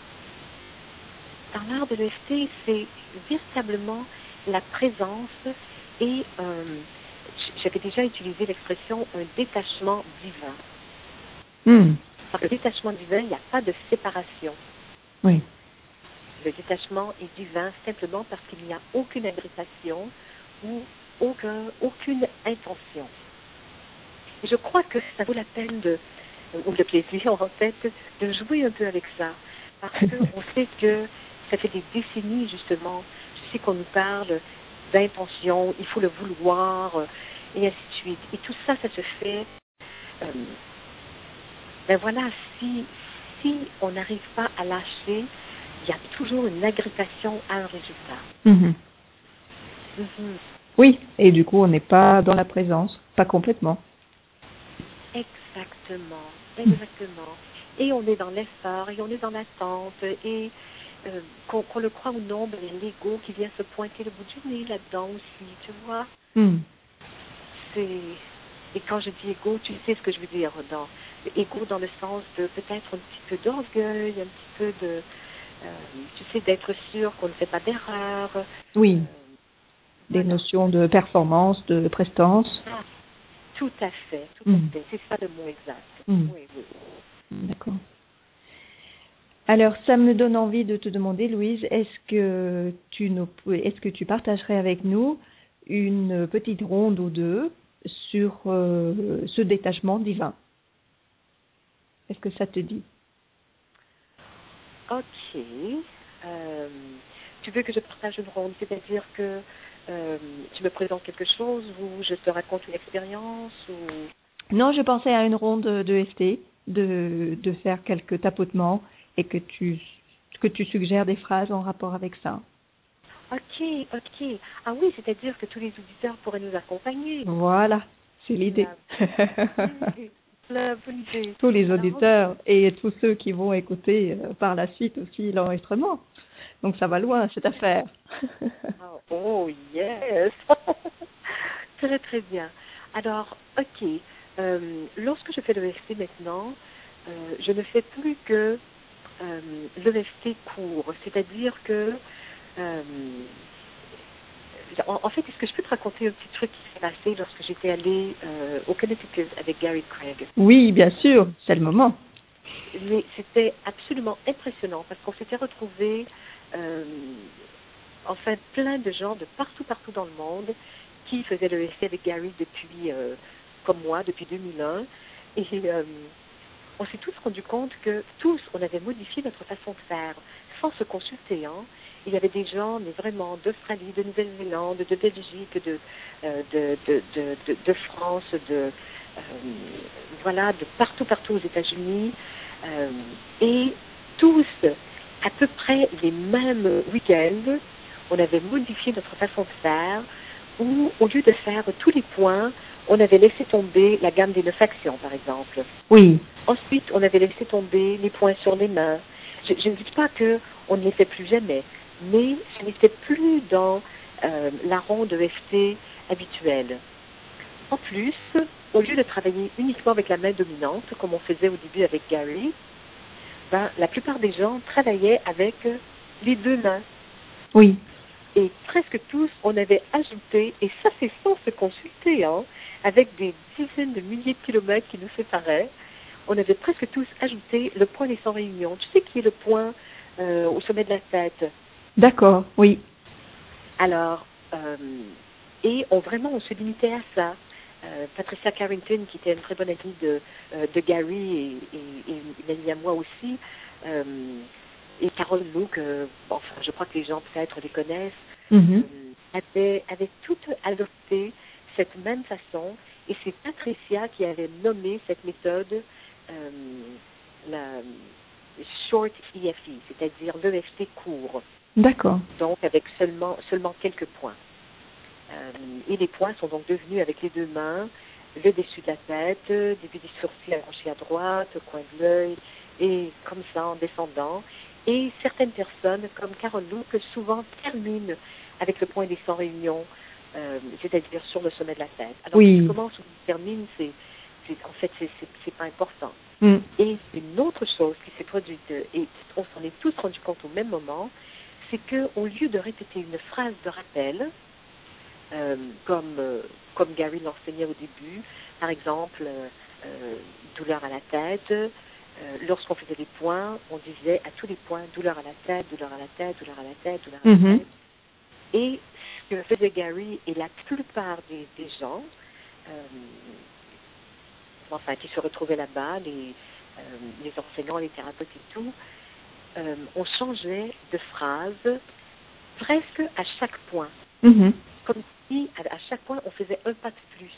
Dans l'art de l'E F T, c'est véritablement la présence et euh, j'avais déjà utilisé l'expression un détachement divin. Mm. Par le détachement divin, il n'y a pas de séparation. Oui. Le détachement est divin simplement parce qu'il n'y a aucune agressation ou aucun, aucune intention. Et je crois que ça vaut la peine de, ou le plaisir en fait, de jouer un peu avec ça. parce qu'on sait que ça fait des décennies, justement. Je sais qu'on nous parle d'intention, il faut le vouloir, euh, et ainsi de suite. Et tout ça, ça se fait. Euh, ben voilà, si, si on n'arrive pas à lâcher, il y a toujours une agrippation à un résultat. Mhm. Mhm. Oui, et du coup, on n'est pas dans la présence, pas complètement. Exactement, exactement. Et on est dans l'effort, et on est dans l'attente, et euh, qu'on, qu'on le croit ou non, ben, il y a l'ego qui vient se pointer le bout du nez là-dedans aussi, tu vois. Mhm. C'est... Et quand je dis ego, tu sais ce que je veux dire. Dans... Ego dans le sens de peut-être un petit peu d'orgueil, un petit peu de... Euh, tu sais, d'être sûr qu'on ne fait pas d'erreur. Oui, Euh, des voilà. notions de performance, de prestance. Ah, tout à fait, tout Mhm. à fait. C'est ça le mot exact. Mhm. Oui, oui. D'accord. Alors, ça me donne envie de te demander, Louise, est-ce que tu nous, est-ce que tu partagerais avec nous une petite ronde ou deux sur euh, ce détachement divin? Est-ce que ça te dit? Ok. Euh, tu veux que je partage une ronde, c'est-à-dire que euh, tu me présentes quelque chose ou je te raconte une expérience ou... Non, je pensais à une ronde de S T, de, de faire quelques tapotements et que tu, que tu suggères des phrases en rapport avec ça. Ok, ok. Ah oui, c'est-à-dire que tous les auditeurs pourraient nous accompagner. Voilà, c'est l'idée. La bonne idée. La bonne idée. Tous les Alors, auditeurs et tous ceux qui vont écouter euh, par la suite aussi l'enregistrement. Donc ça va loin cette affaire. oh, oh, yes. Très très bien. Alors, ok. Euh, lorsque je fais le l'E F T maintenant, euh, je ne fais plus que euh, l'E F T court, c'est-à-dire que euh, en, en fait, est-ce que je peux te raconter un petit truc qui s'est passé lorsque j'étais allée euh, au Connecticut avec Gary Craig? Oui, bien sûr, c'est le moment. Mais c'était absolument impressionnant parce qu'on s'était retrouvés, euh, enfin, plein de gens de partout, partout dans le monde qui faisaient le F T avec Gary depuis, euh, comme moi, depuis deux mille un. Et euh, on s'est tous rendu compte que tous, on avait modifié notre façon de faire sans se consulter. Hein. Il y avait des gens, mais vraiment, d'Australie, de Nouvelle-Zélande, de Belgique, de, euh, de, de, de, de, de France, de, euh, voilà, de partout, partout aux États-Unis. Euh, et tous, à peu près les mêmes week-ends, on avait modifié notre façon de faire, où au lieu de faire tous les points, on avait laissé tomber la gamme des neuf actions, par exemple. Oui. Ensuite, on avait laissé tomber les points sur les mains. Je, je ne dis pas qu'on ne les fait plus jamais, mais ce n'était plus dans euh, la ronde E F T habituelle. En plus, au lieu de travailler uniquement avec la main dominante, comme on faisait au début avec Gary, ben, la plupart des gens travaillaient avec les deux mains. Oui. Et presque tous, on avait ajouté, et ça c'est sans se consulter, hein, avec des dizaines de milliers de kilomètres qui nous séparaient, on avait presque tous ajouté le point des cent réunions. Tu sais qui est le point euh, au sommet de la tête? D'accord, oui. Alors, euh, et on vraiment, on se limitait à ça. Euh, Patricia Carrington, qui était une très bonne amie de, euh, de Gary et, et, et une amie à moi aussi, euh, et Carole Luke, euh, bon, enfin, je crois que les gens peut-être les connaissent, Mm-hmm. euh, avaient, avaient toutes adopté cette même façon, et c'est Patricia qui avait nommé cette méthode euh, la short E F T, c'est-à-dire l'E F T court. D'accord. Donc avec seulement, seulement quelques points. Euh, et les points sont donc devenus avec les deux mains, le dessus de la tête, début des sourcils à gauche et à droite, au coin de l'œil, et comme ça en descendant. Et certaines personnes, comme Carole Luke, souvent terminent avec le point des cent réunions, euh, c'est-à-dire sur le sommet de la tête. Alors, oui. si tu commences ou tu termines, c'est, c'est, en fait, c'est, c'est, c'est pas important. Mm. Et une autre chose qui s'est produite, et on s'en est tous rendu compte au même moment, c'est qu'au lieu de répéter une phrase de rappel, euh, comme, euh, comme Gary l'enseignait au début, par exemple, euh, euh, douleur à la tête, euh, lorsqu'on faisait des points, on disait à tous les points, douleur à la tête, douleur à la tête, douleur à la tête, douleur à Mm-hmm. la tête. Et ce que faisait Gary et la plupart des, des gens, euh, enfin, qui se retrouvaient là-bas, les, euh, les enseignants, les thérapeutes et tout, euh, on changeait de phrase presque à chaque point. Mhm. Comme si, à, à chaque point, on faisait un pas de plus.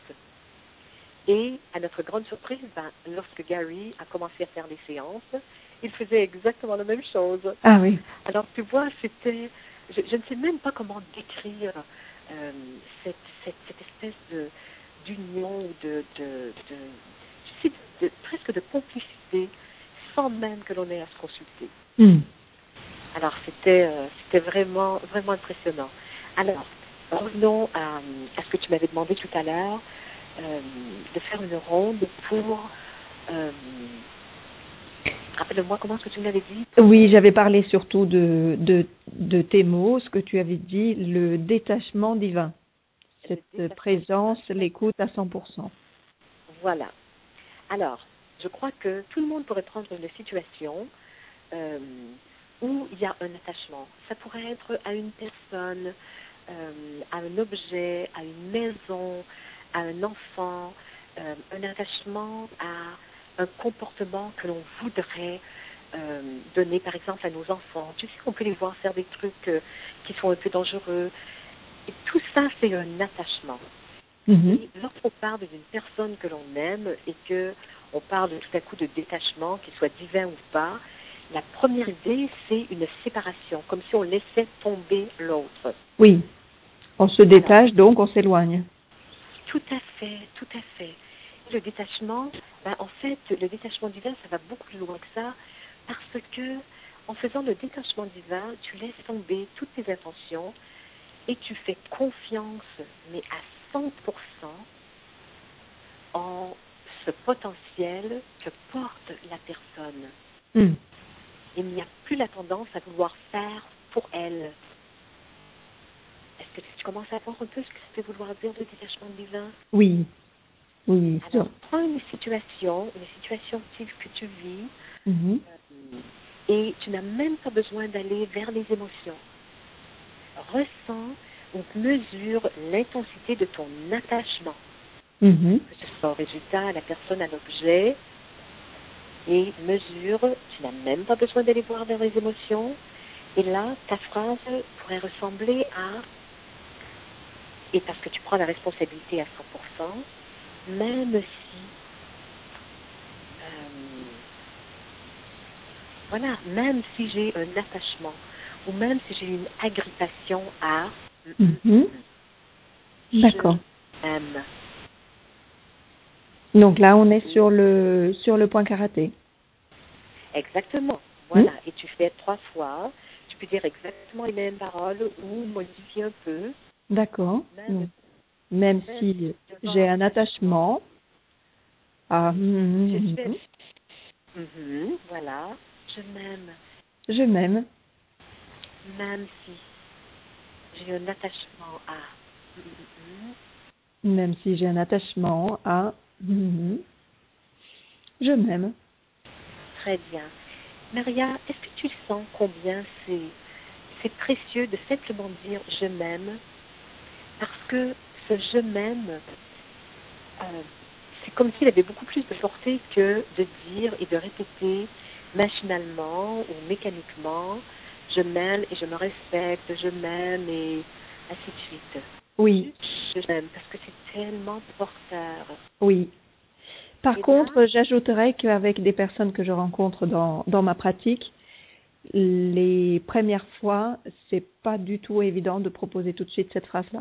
Et, à notre grande surprise, ben, lorsque Gary a commencé à faire les séances, il faisait exactement la même chose. Ah oui. Alors, tu vois, c'était... Je, je ne sais même pas comment décrire euh, cette, cette, cette espèce de, d'union, ou de, de, de, je sais, de, presque de complicité, sans même que l'on ait à se consulter. Mm. Alors, c'était, euh, c'était vraiment, vraiment impressionnant. Alors, revenons à, à ce que tu m'avais demandé tout à l'heure, euh, de faire une ronde pour... Euh, rappelle-moi, comment est-ce que tu m'avais dit? Oui, j'avais parlé surtout de, de, de tes mots, ce que tu avais dit, le détachement divin. Cette détachement présence, divin. l'écoute à cent pour cent. Voilà. Alors, je crois que tout le monde pourrait prendre une situation euh, où il y a un attachement. Ça pourrait être à une personne, euh, à un objet, à une maison, à un enfant, euh, un attachement à un comportement que l'on voudrait euh, donner, par exemple, à nos enfants. Tu sais qu'on peut les voir faire des trucs euh, qui sont un peu dangereux. Et tout ça, c'est un attachement. Mhm. Et lorsqu'on parle d'une personne que l'on aime et que on parle tout à coup de détachement, qu'il soit divin ou pas, la première idée, c'est une séparation, comme si on laissait tomber l'autre. Oui, on se détache, alors, donc on s'éloigne. Tout à fait, tout à fait. Le détachement, ben, en fait, le détachement divin, ça va beaucoup plus loin que ça, parce que en faisant le détachement divin, tu laisses tomber toutes tes intentions et tu fais confiance, mais à cent pour cent, en ce potentiel que porte la personne. Mm. Il n'y a plus la tendance à vouloir faire pour elle. Est-ce que tu commences à voir un peu ce que ça peut vouloir dire le détachement divin? Oui, oui. Alors, prends une situation, une situation type que tu vis, Mm-hmm. euh, et tu n'as même pas besoin d'aller vers les émotions. Ressens ou mesure l'intensité de ton attachement. Mm-hmm. Que ce soit au résultat, à la personne, à l'objet, et mesure, tu n'as même pas besoin d'aller voir vers les émotions, et là, ta phrase pourrait ressembler à, et parce que tu prends la responsabilité à cent pour cent, même si, euh, voilà, même si j'ai un attachement, ou même si j'ai une agrippation à, Mm-hmm. D'accord. je m'aime. Donc là, on est sur le sur le point karaté. Exactement. Voilà. Mm. Et tu fais trois fois. Tu peux dire exactement les mêmes paroles ou modifier un peu. D'accord. Même, Mm. Même même si devant j'ai un attachement à Je mm, fais. Mhm, voilà. Je m'aime. je m'aime, Même si j'ai un attachement à. Mhm, même si j'ai un attachement à mm, je m'aime. très bien. Maria, est-ce que tu sens combien c'est c'est précieux de simplement dire je m'aime, parce que ce je m'aime, euh, c'est comme s'il avait beaucoup plus de portée que de dire et de répéter machinalement ou mécaniquement je m'aime et je me respecte, je m'aime et ainsi de suite. Oui, Je m'aime parce que c'est tellement porteur. oui. Par Et contre, là, j'ajouterais qu'avec des personnes que je rencontre dans dans ma pratique, les premières fois, c'est pas du tout évident de proposer tout de suite cette phrase-là.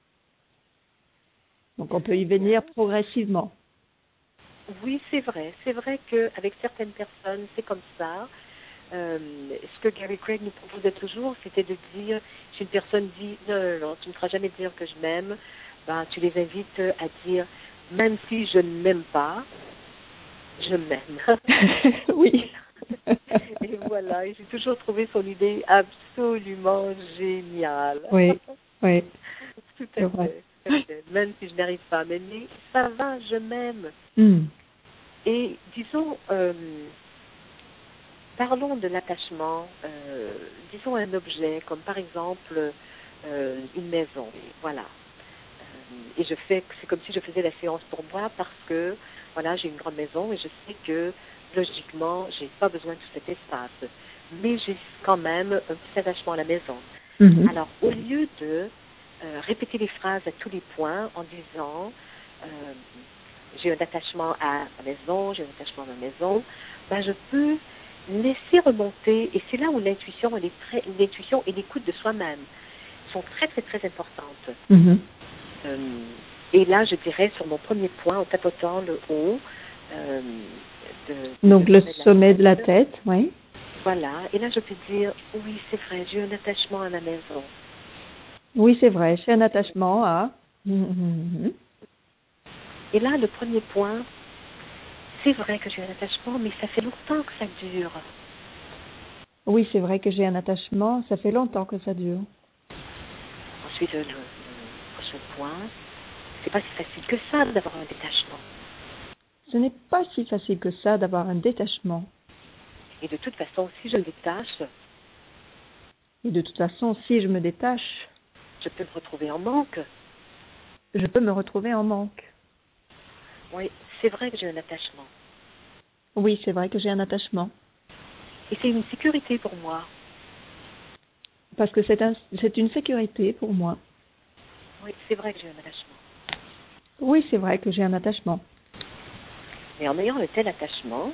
Donc on peut y venir progressivement. oui, c'est vrai. C'est vrai qu'avec certaines personnes, c'est comme ça. Euh, ce que Gary Craig nous proposait toujours, c'était de dire, si une personne dit non, non, non, tu ne feras jamais dire que je m'aime, ben, tu les invites à dire, même si je ne m'aime pas, je m'aime. Oui. Et voilà, et j'ai toujours trouvé son idée absolument géniale. Oui, oui, Tout c'est à vrai. fait, tout à fait. Même si je n'arrive pas à m'aimer, ça va, je m'aime. Mm. Et disons, euh, parlons de l'attachement, euh, disons un objet, comme par exemple euh, une maison, voilà. Euh, et je fais, c'est comme si je faisais la séance pour moi parce que, voilà, j'ai une grande maison et je sais que, logiquement, j'ai pas besoin de tout cet espace. mais j'ai quand même un petit attachement à la maison. Mhm. Alors, au lieu de euh, répéter les phrases à tous les points en disant euh, j'ai un attachement à ma maison, j'ai un attachement à ma maison, ben, je peux laisser remonter, et c'est là où l'intuition, elle est très, l'intuition et l'écoute de soi-même sont très, très, très importantes. Mhm. Euh, et là, je dirais, sur mon premier point, en tapotant le haut, euh, de, de, Donc de le sommet de la tête, oui. Voilà. Et là, je peux dire, oui, c'est vrai, j'ai un attachement à ma maison. Oui, c'est vrai, j'ai un attachement à... Mhm. Et là, le premier point, c'est vrai que j'ai un attachement, mais ça fait longtemps que ça dure. Oui, c'est vrai que j'ai un attachement, ça fait longtemps que ça dure. Ensuite, le, le prochain point, c'est pas si facile que ça d'avoir un détachement. Ce n'est pas si facile que ça d'avoir un détachement. Et de toute façon, si je me détache, Et de toute façon, si je me détache, je peux me retrouver en manque. je peux me retrouver en manque. Oui, c'est vrai que j'ai un attachement. Oui, c'est vrai que j'ai un attachement. Et c'est une sécurité pour moi. Parce que c'est un, c'est une sécurité pour moi. Oui, c'est vrai que j'ai un attachement. Oui, c'est vrai que j'ai un attachement. Mais en ayant un tel attachement,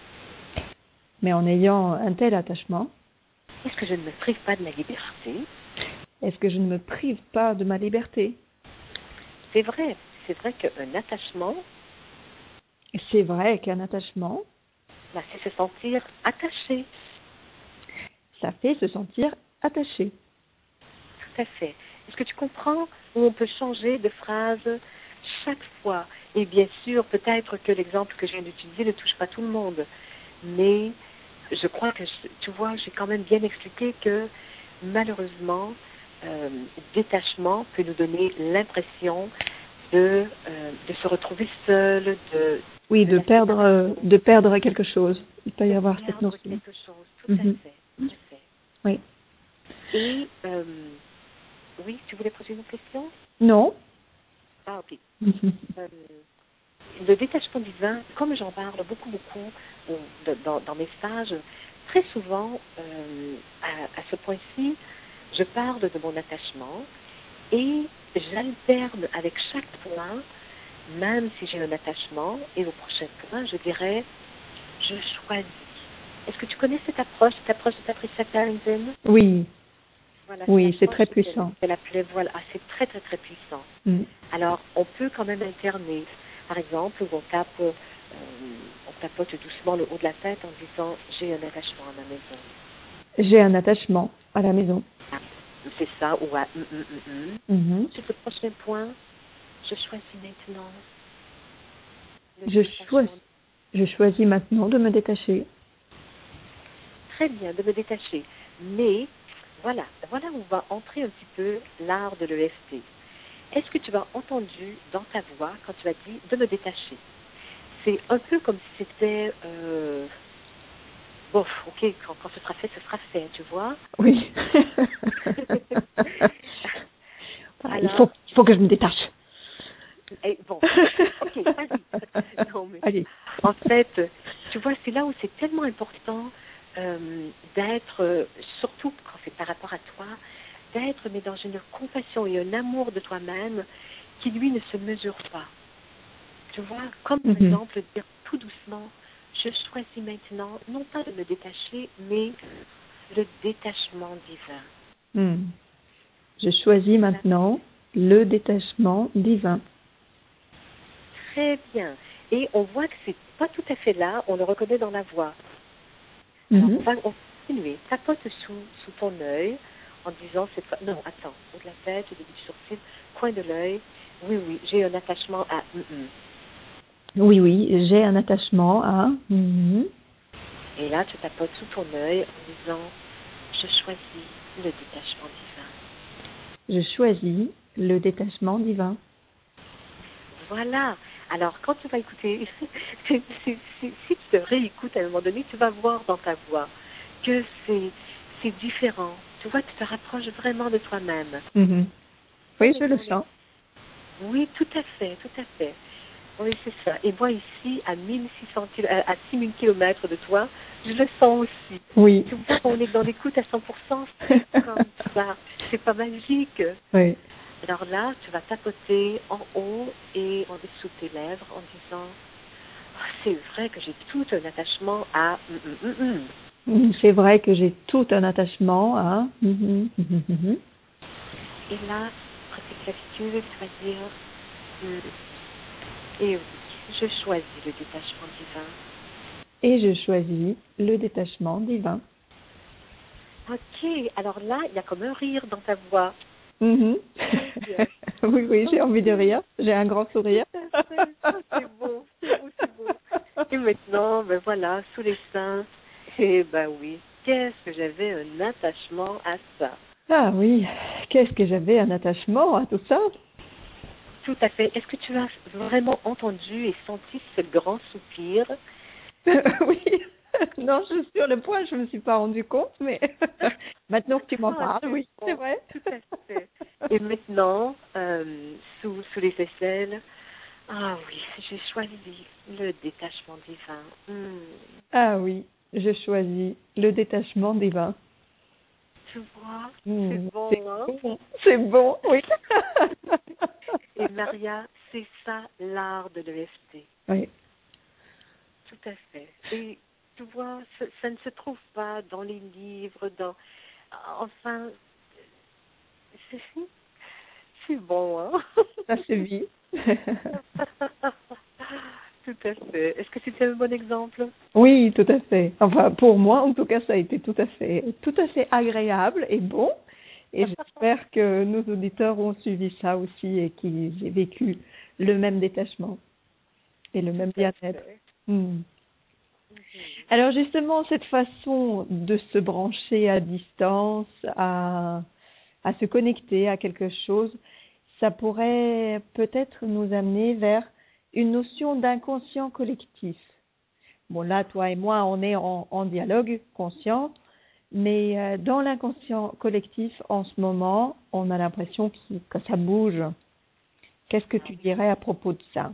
Mais en ayant un tel attachement, est-ce que je ne me prive pas de ma liberté? est-ce que je ne me prive pas de ma liberté? C'est vrai, c'est vrai qu'un attachement, C'est vrai qu'un attachement, bah, c'est se sentir attaché. ça fait se sentir attaché. Tout à fait. Est-ce que tu comprends où on peut changer de phrase chaque fois? Et bien sûr, peut-être que l'exemple que je viens d'utiliser ne touche pas tout le monde, mais je crois que, tu vois, j'ai quand même bien expliqué que malheureusement, euh, détachement peut nous donner l'impression de, euh, de se retrouver seul, de... Oui, de, de perdre, euh, de perdre quelque chose. Il peut y avoir cette notion. quelque chose, tout mm-hmm. à fait, tout à fait. Oui. Et, euh, oui, tu voulais poser une question? Non. Ah, ok. euh, le détachement divin, comme j'en parle beaucoup, beaucoup euh, dans, dans mes stages, très souvent, euh, à, à ce point-ci, je parle de mon attachement et j'alterne avec chaque point, même si j'ai un attachement, et au prochain point, je dirais, je choisis. Est-ce que tu connais cette approche, cette approche de Patricia Townsend? Oui. Voilà, oui, c'est très puissant. Elle appelait, voilà, ah, c'est très, très, très puissant. Mm. Alors, on peut quand même alterner. Par exemple, on tape, euh, on tapote doucement le haut de la tête en disant « j'ai un attachement à ma maison ». J'ai un attachement à la maison. Ah, c'est ça, ou à mm, mm, mm, mm. Mm-hmm. Ensuite, le prochain point, je choisis maintenant. Je, choisis, je choisis maintenant de me détacher. Très bien, de me détacher. Mais, voilà, voilà où va entrer un petit peu l'art de l'E F T. Est-ce que tu as entendu dans ta voix quand tu as dit de me détacher? C'est un peu comme si c'était... Euh, bon, ok, quand, quand ce sera fait, ce sera fait, tu vois? Oui. Alors, il, faut, il faut que je me détache. Et bon, ok, vas-y. Non, mais Allez. En fait, tu vois, c'est là où c'est tellement important euh, d'être, euh, surtout quand c'est par rapport à toi, d'être mais dans une compassion et un amour de toi-même qui, lui, ne se mesure pas. Tu vois, comme par mm-hmm. exemple, dire tout doucement, je choisis maintenant, non pas de me détacher, mais le détachement divin. Mm. Je choisis maintenant le détachement divin. Très bien. Et on voit que c'est pas tout à fait là, on le reconnaît dans la voix. Mm-hmm. Alors, on va on va continuer. Tapote sous, sous ton œil en disant cette fois, non, attends, haut de la tête, au début du sourcil, coin de l'œil. Oui, oui, j'ai un attachement à mm-mm. Oui, oui, j'ai un attachement à mm-hmm. Et là, tu tapotes sous ton œil en disant, je choisis le détachement divin. Je choisis le détachement divin. Voilà. Alors, quand tu vas écouter, si, si, si, si tu te réécoutes à un moment donné, tu vas voir dans ta voix que c'est, c'est différent. Tu vois, tu te rapproches vraiment de toi-même. Mm-hmm. Oui, je le sens. Oui, tout à fait, tout à fait. Oui, c'est ça. Et moi, ici, à, mille six cents kilo, à six mille kilomètres de toi, je le sens aussi. Oui. Tu vois, on est dans l'écoute à cent pour cent, c'est comme ça. C'est pas magique. Oui. Alors là, tu vas tapoter en haut et en dessous de tes lèvres en disant oh, c'est vrai que j'ai tout un attachement à... Mm, mm, mm, mm. C'est vrai que j'ai tout un attachement à... Mm, mm, mm, mm. Et là, pratique l'attitude, tu vas dire mm. Et oui, je choisis le détachement divin. Et je choisis le détachement divin. Ok, alors là, il y a comme un rire dans ta voix. Mm-hmm. Oui, oui, j'ai envie de rire. J'ai un grand sourire. C'est beau, c'est beau, c'est beau. Et maintenant, ben voilà, sous les seins, eh ben oui, qu'est-ce que j'avais un attachement à ça. Ah oui, qu'est-ce que j'avais un attachement à tout ça. Tout à fait. Est-ce que tu as vraiment entendu et senti ce grand soupir? Oui. Non, je suis sur le point, je ne me suis pas rendu compte, mais maintenant que tu m'en Ah, parles, c'est oui, bon. c'est vrai. Tout à fait. Et maintenant, euh, sous, sous les aisselles, ah oui, j'ai choisi le détachement divin. Hmm. Ah oui, je choisis le détachement divin. Tu vois, Mmh, c'est bon, c'est hein? bon, c'est bon, oui. Et Maria, c'est ça l'art de l'E F T. Oui. Tout à fait. Et tu vois, ça, ça ne se trouve pas dans les livres, dans... Enfin, c'est, c'est bon, hein? Ça se vit. Tout à fait. Est-ce que c'était un bon exemple? Oui, tout à fait. Enfin, pour moi, en tout cas, ça a été tout à fait, tout à fait agréable et bon. Et j'espère que nos auditeurs ont suivi ça aussi et qu'ils aient vécu le même détachement et le Tout même à bien-être. fait. Hmm. Mhm. Alors justement, cette façon de se brancher à distance, à, à se connecter à quelque chose, ça pourrait peut-être nous amener vers une notion d'inconscient collectif. Bon, là, toi et moi, on est en, en dialogue conscient, mais euh, dans l'inconscient collectif, en ce moment, on a l'impression qu'il- que ça bouge. Qu'est-ce que Ah tu oui. dirais à propos de ça?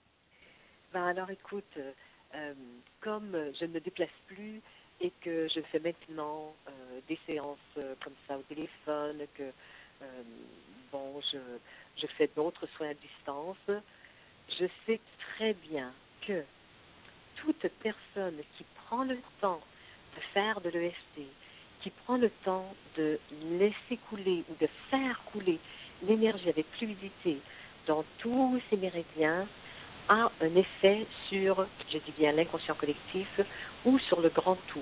Ben alors écoute, euh, euh, comme je ne me déplace plus et que je fais maintenant euh, des séances euh, comme ça au téléphone, que euh, bon, je, je fais d'autres soins à distance, je sais très bien que toute personne qui prend le temps de faire de l'E F T, qui prend le temps de laisser couler ou de faire couler l'énergie avec fluidité dans tous ses méridiens, a un effet sur, je dis bien l'inconscient collectif, ou sur le grand tout.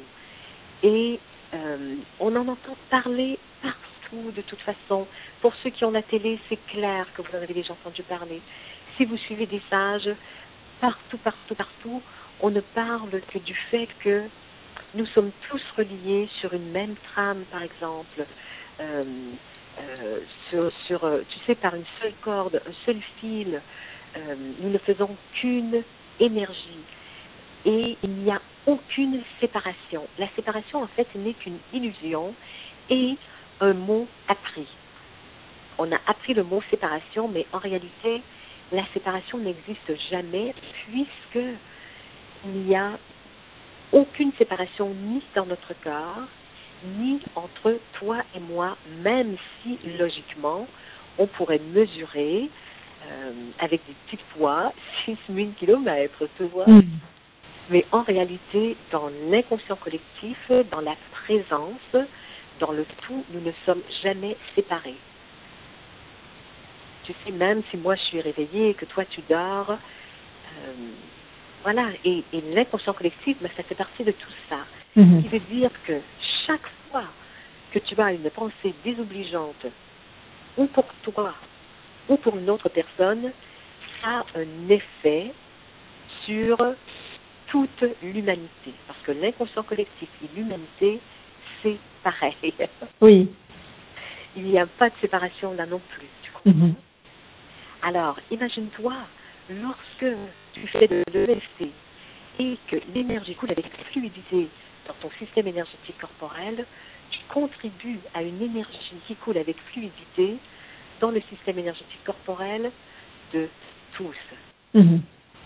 Et euh, on en entend parler partout de toute façon. Pour ceux qui ont la télé, c'est clair que vous en avez déjà entendu parler. Si vous suivez des sages, partout, partout, partout, on ne parle que du fait que nous sommes tous reliés sur une même trame, par exemple, euh, euh, sur, sur, tu sais, par une seule corde, un seul fil. Euh, nous ne faisons qu'une énergie et il n'y a aucune séparation. La séparation, en fait, n'est qu'une illusion et un mot appris. On a appris le mot séparation, mais en réalité, la séparation n'existe jamais puisque il n'y a aucune séparation ni dans notre corps, ni entre toi et moi, même si, logiquement, on pourrait mesurer euh, avec des petits poids six mille kilomètres, tu vois. Mm. Mais en réalité, dans l'inconscient collectif, dans la présence, dans le tout, nous ne sommes jamais séparés. Tu sais, même si moi je suis réveillée et que toi tu dors, euh, voilà, et, et l'inconscient collectif, ben, ça fait partie de tout ça. Mm-hmm. Ce qui veut dire que chaque fois que tu as une pensée désobligeante, ou pour toi, ou pour une autre personne, ça a un effet sur toute l'humanité. Parce que l'inconscient collectif et l'humanité, c'est pareil. Oui. Il n'y a pas de séparation là non plus. Tu comprends? Mm-hmm. Alors, imagine-toi, lorsque tu fais de l'E F T et que l'énergie coule avec fluidité dans ton système énergétique corporel, tu contribues à une énergie qui coule avec fluidité dans le système énergétique corporel de tous. Mm-hmm.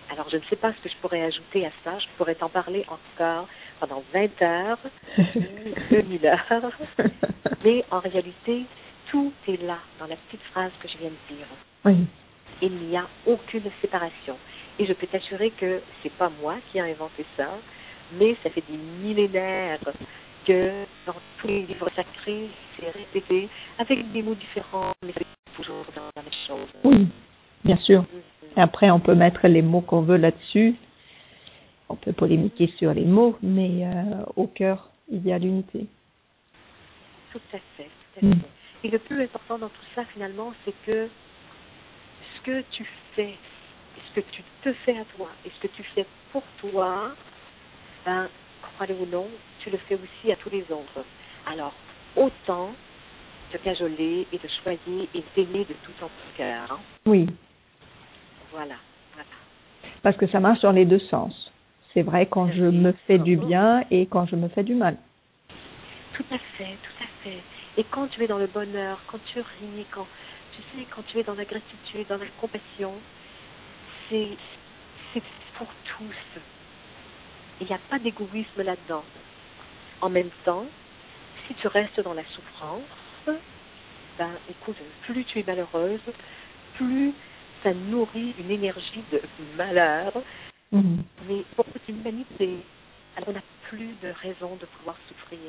Alors, je ne sais pas ce que je pourrais ajouter à ça. Je pourrais t'en parler encore pendant vingt heures, deux mille heures. Mais en réalité, tout est là, dans la petite phrase que je viens de dire. Oui. Il n'y a aucune séparation. Et je peux t'assurer que c'est pas moi qui ai inventé ça, mais ça fait des millénaires que dans tous les livres sacrés, c'est répété avec des mots différents, mais c'est toujours dans la même chose. Oui, bien sûr. Et après, on peut mettre les mots qu'on veut là-dessus. On peut polémiquer sur les mots, mais euh, au cœur, il y a l'unité. Tout à fait, tout à fait. Mm. Et le plus important dans tout ça, finalement, c'est que ce que tu fais, ce que tu te fais à toi, et ce que tu fais pour toi, ben, croyez ou non, tu le fais aussi à tous les autres. Alors, autant te cajoler et de choyer et d'aimer de tout ton cœur. Hein? Oui. Voilà, voilà. Parce que ça marche dans les deux sens. C'est vrai quand je me fais du bien et quand je me fais du mal. Tout à fait, tout à fait. Et quand tu es dans le bonheur, quand tu ris, quand tu sais, quand tu es dans la gratitude, dans la compassion, c'est, c'est pour tous. Il n'y a pas d'égoïsme là-dedans. En même temps, si tu restes dans la souffrance, ben écoute, plus tu es malheureuse, plus ça nourrit une énergie de malheur. Mm-hmm. Mais pour toute l'humanité, alors on n'a plus de raison de pouvoir souffrir.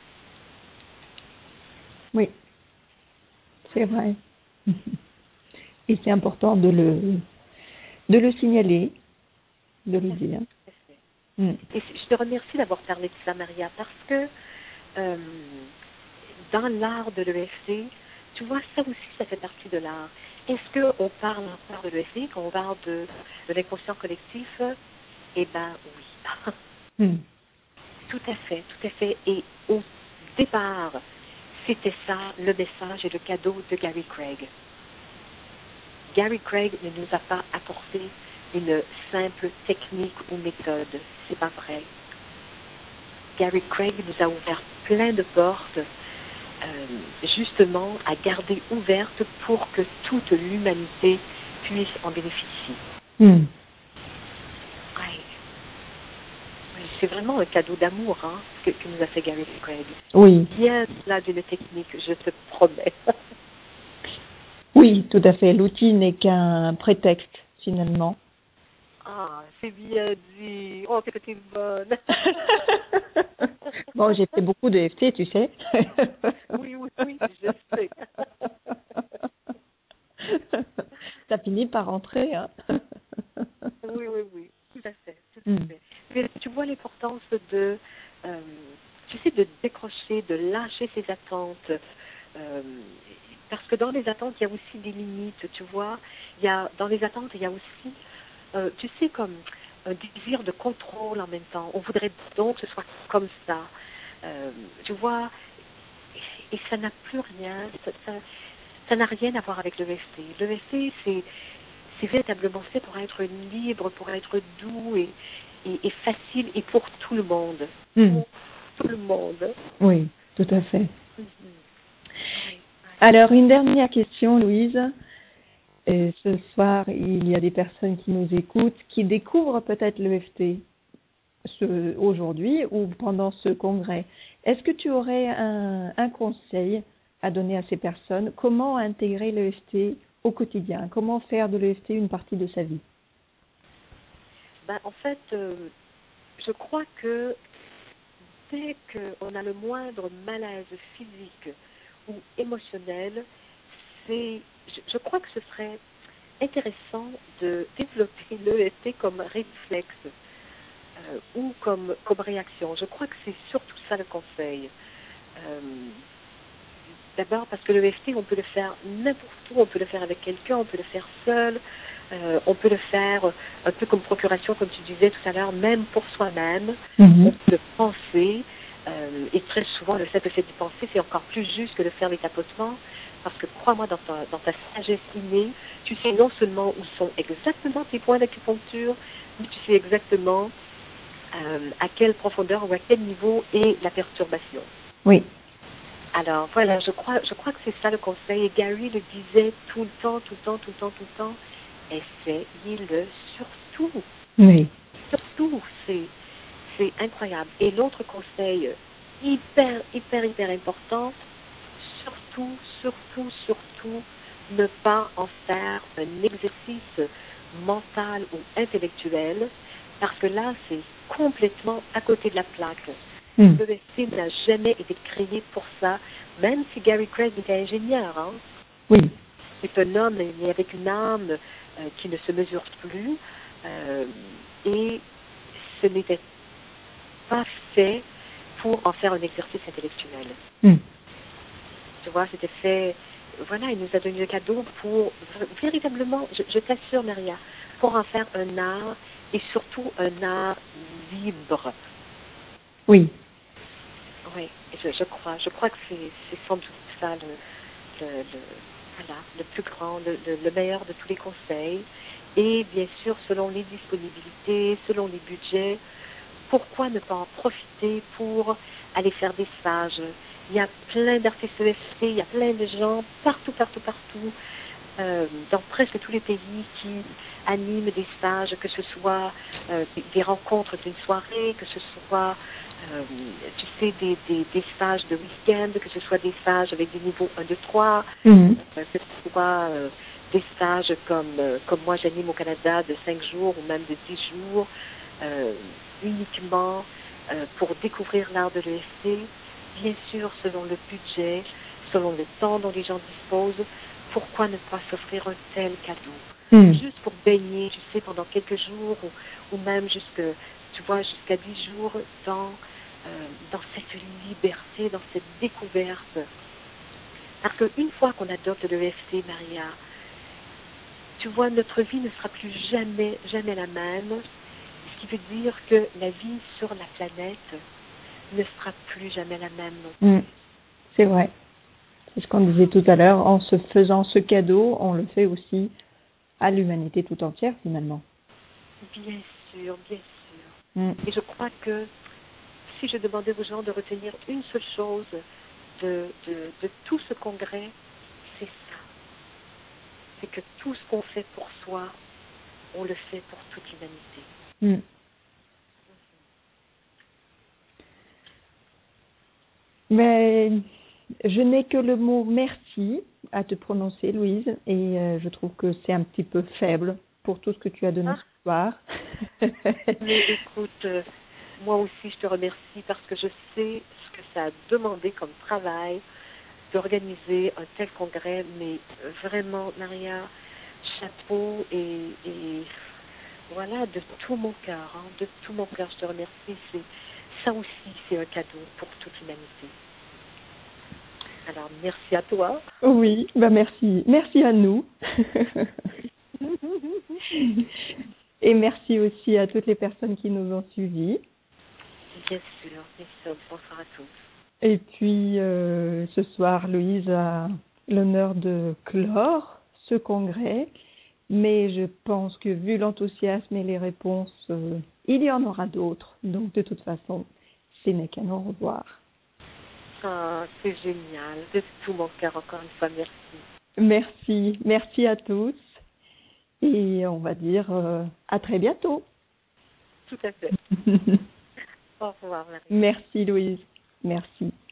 Oui, c'est vrai. Et c'est important de le, de le signaler, de le dire. Mm. Et je te remercie d'avoir parlé de ça, Maria, parce que euh, dans l'art de l'E F T, tu vois, ça aussi, ça fait partie de l'art. Est-ce qu'on parle encore de l'E F T quand on parle de, de l'inconscient collectif? Eh bien, oui. Mm. Tout à fait, tout à fait. Et au départ, c'était ça, le message et le cadeau de Gary Craig. Gary Craig ne nous a pas apporté une simple technique ou méthode. C'est pas vrai. Gary Craig nous a ouvert plein de portes, euh, justement à garder ouvertes pour que toute l'humanité puisse en bénéficier. Mm. Ouais. Oui, c'est vraiment un cadeau d'amour hein, que, que nous a fait Gary Craig. Oui. Bien là d'une technique, je te promets. Oui, tout à fait. L'outil n'est qu'un prétexte, finalement. Ah, c'est bien dit. Oh, que t'es bonne. Bon, j'ai fait beaucoup de E F T, tu sais. Oui, oui, oui, je sais. Ça finit par rentrer. Hein. Oui, oui, oui, tout à fait. Tout à fait. Mais tu vois l'importance de, euh, tu sais, de décrocher, de lâcher ses attentes. Euh, parce que dans les attentes, il y a aussi des limites, tu vois. Il y a, dans les attentes, il y a aussi, euh, tu sais, comme un désir de contrôle en même temps. On voudrait donc que ce soit comme ça. Euh, tu vois, et, et ça n'a plus rien, ça, ça, ça n'a rien à voir avec le V F T. Le V F T, c'est, c'est véritablement fait pour être libre, pour être doux et, et, et facile et pour tout le monde. Mm. Pour tout le monde. Oui, tout à fait. Mm-hmm. Alors, une dernière question, Louise. Et ce soir, il y a des personnes qui nous écoutent, qui découvrent peut-être l'E F T ce, aujourd'hui ou pendant ce congrès. Est-ce que tu aurais un, un conseil à donner à ces personnes? Comment intégrer l'E F T au quotidien? Comment faire de l'E F T une partie de sa vie? Ben, en fait, euh, je crois que dès qu'on a le moindre malaise physique ou émotionnel, c'est, je, je crois que ce serait intéressant de développer l'E F T comme réflexe euh, ou comme, comme réaction. Je crois que c'est surtout ça le conseil. Euh, d'abord parce que l'E F T, on peut le faire n'importe où, on peut le faire avec quelqu'un, on peut le faire seul, euh, on peut le faire un peu comme procuration, comme tu disais tout à l'heure, même pour soi-même. Mm-hmm. On peut le penser. Euh, et très souvent, le simple fait d'y penser, c'est encore plus juste que de faire les tapotements, parce que crois-moi, dans ta, dans ta sagesse innée, tu sais non seulement où sont exactement tes points d'acupuncture, mais tu sais exactement euh, à quelle profondeur ou à quel niveau est la perturbation. Oui. Alors voilà, je crois, je crois que c'est ça le conseil. Et Gary le disait tout le temps, tout le temps, tout le temps, tout le temps. Essayez-le sur surtout, Oui. surtout, c'est, c'est incroyable. Et l'autre conseil hyper, hyper, hyper important, surtout, surtout, surtout, ne pas en faire un exercice mental ou intellectuel, parce que là, c'est complètement à côté de la plaque. Mm. Le V F T n'a jamais été créé pour ça, même si Gary Craig était ingénieur. Hein. Oui. C'est un homme mais avec une âme euh, qui ne se mesure plus, euh, et ce n'était pas fait pour en faire un exercice intellectuel. Mm. Tu vois, c'était fait, voilà, il nous a donné le cadeau pour, véritablement, je, je t'assure, Maria, pour en faire un art, et surtout un art libre. Oui. Oui, je, je crois, je crois que c'est, c'est sans doute ça le, le, le, voilà, le plus grand, le, le, le meilleur de tous les conseils. Et bien sûr, selon les disponibilités, selon les budgets, pourquoi ne pas en profiter pour aller faire des stages? Il y a plein d'artistes E F T, il y a plein de gens partout, partout, partout, euh, dans presque tous les pays qui animent des stages, que ce soit euh, des, des rencontres d'une soirée, que ce soit, euh, tu sais, des, des, des stages de week-end, que ce soit des stages avec des niveaux un, deux, trois, Mm. euh, que ce soit euh, des stages comme, euh, comme moi j'anime au Canada de cinq jours ou même de dix jours, euh, uniquement euh, pour découvrir l'art de l'E F T, bien sûr selon le budget, selon le temps dont les gens disposent. Pourquoi ne pas s'offrir un tel cadeau? Mm. Juste pour baigner, tu sais, pendant quelques jours, ou, ou même jusque, tu vois, jusqu'à dix jours dans, euh, dans cette liberté, dans cette découverte. Parce qu'une fois qu'on adopte le E F T, Maria, tu vois, notre vie ne sera plus jamais, jamais la même. Ce qui veut dire que la vie sur la planète ne sera plus jamais la même non plus. Mm. C'est vrai. C'est ce qu'on disait tout à l'heure. En se faisant ce cadeau, on le fait aussi à l'humanité tout entière, finalement. Bien sûr, bien sûr. Mm. Et je crois que si je demandais aux gens de retenir une seule chose de, de, de tout ce congrès, c'est ça. C'est que tout ce qu'on fait pour soi, on le fait pour toute l'humanité. Mm. Mais je n'ai que le mot merci à te prononcer, Louise, et euh, je trouve que c'est un petit peu faible pour tout ce que tu as donné Ah. ce soir. Mais écoute, euh, moi aussi je te remercie parce que je sais ce que ça a demandé comme travail d'organiser un tel congrès, mais vraiment, Maria, chapeau et, et voilà, de tout mon cœur, hein, de tout mon cœur, je te remercie. C'est, ça aussi, c'est un cadeau pour toute l'humanité. Alors, merci à toi. Oui, bah merci. Merci à nous. Et merci aussi à toutes les personnes qui nous ont suivis. Bien sûr, bien sûr, bonsoir à tous. Et puis, euh, ce soir, Louise a l'honneur de clore ce congrès. Mais je pense que vu l'enthousiasme et les réponses, euh, il y en aura d'autres. Donc, de toute façon, ce n'est qu'à au revoir. Ah, c'est génial. De tout mon cœur, encore une fois, merci. Merci. Merci à tous. Et on va dire euh, à très bientôt. Tout à fait. Au revoir, Marie. Merci, Louise. Merci.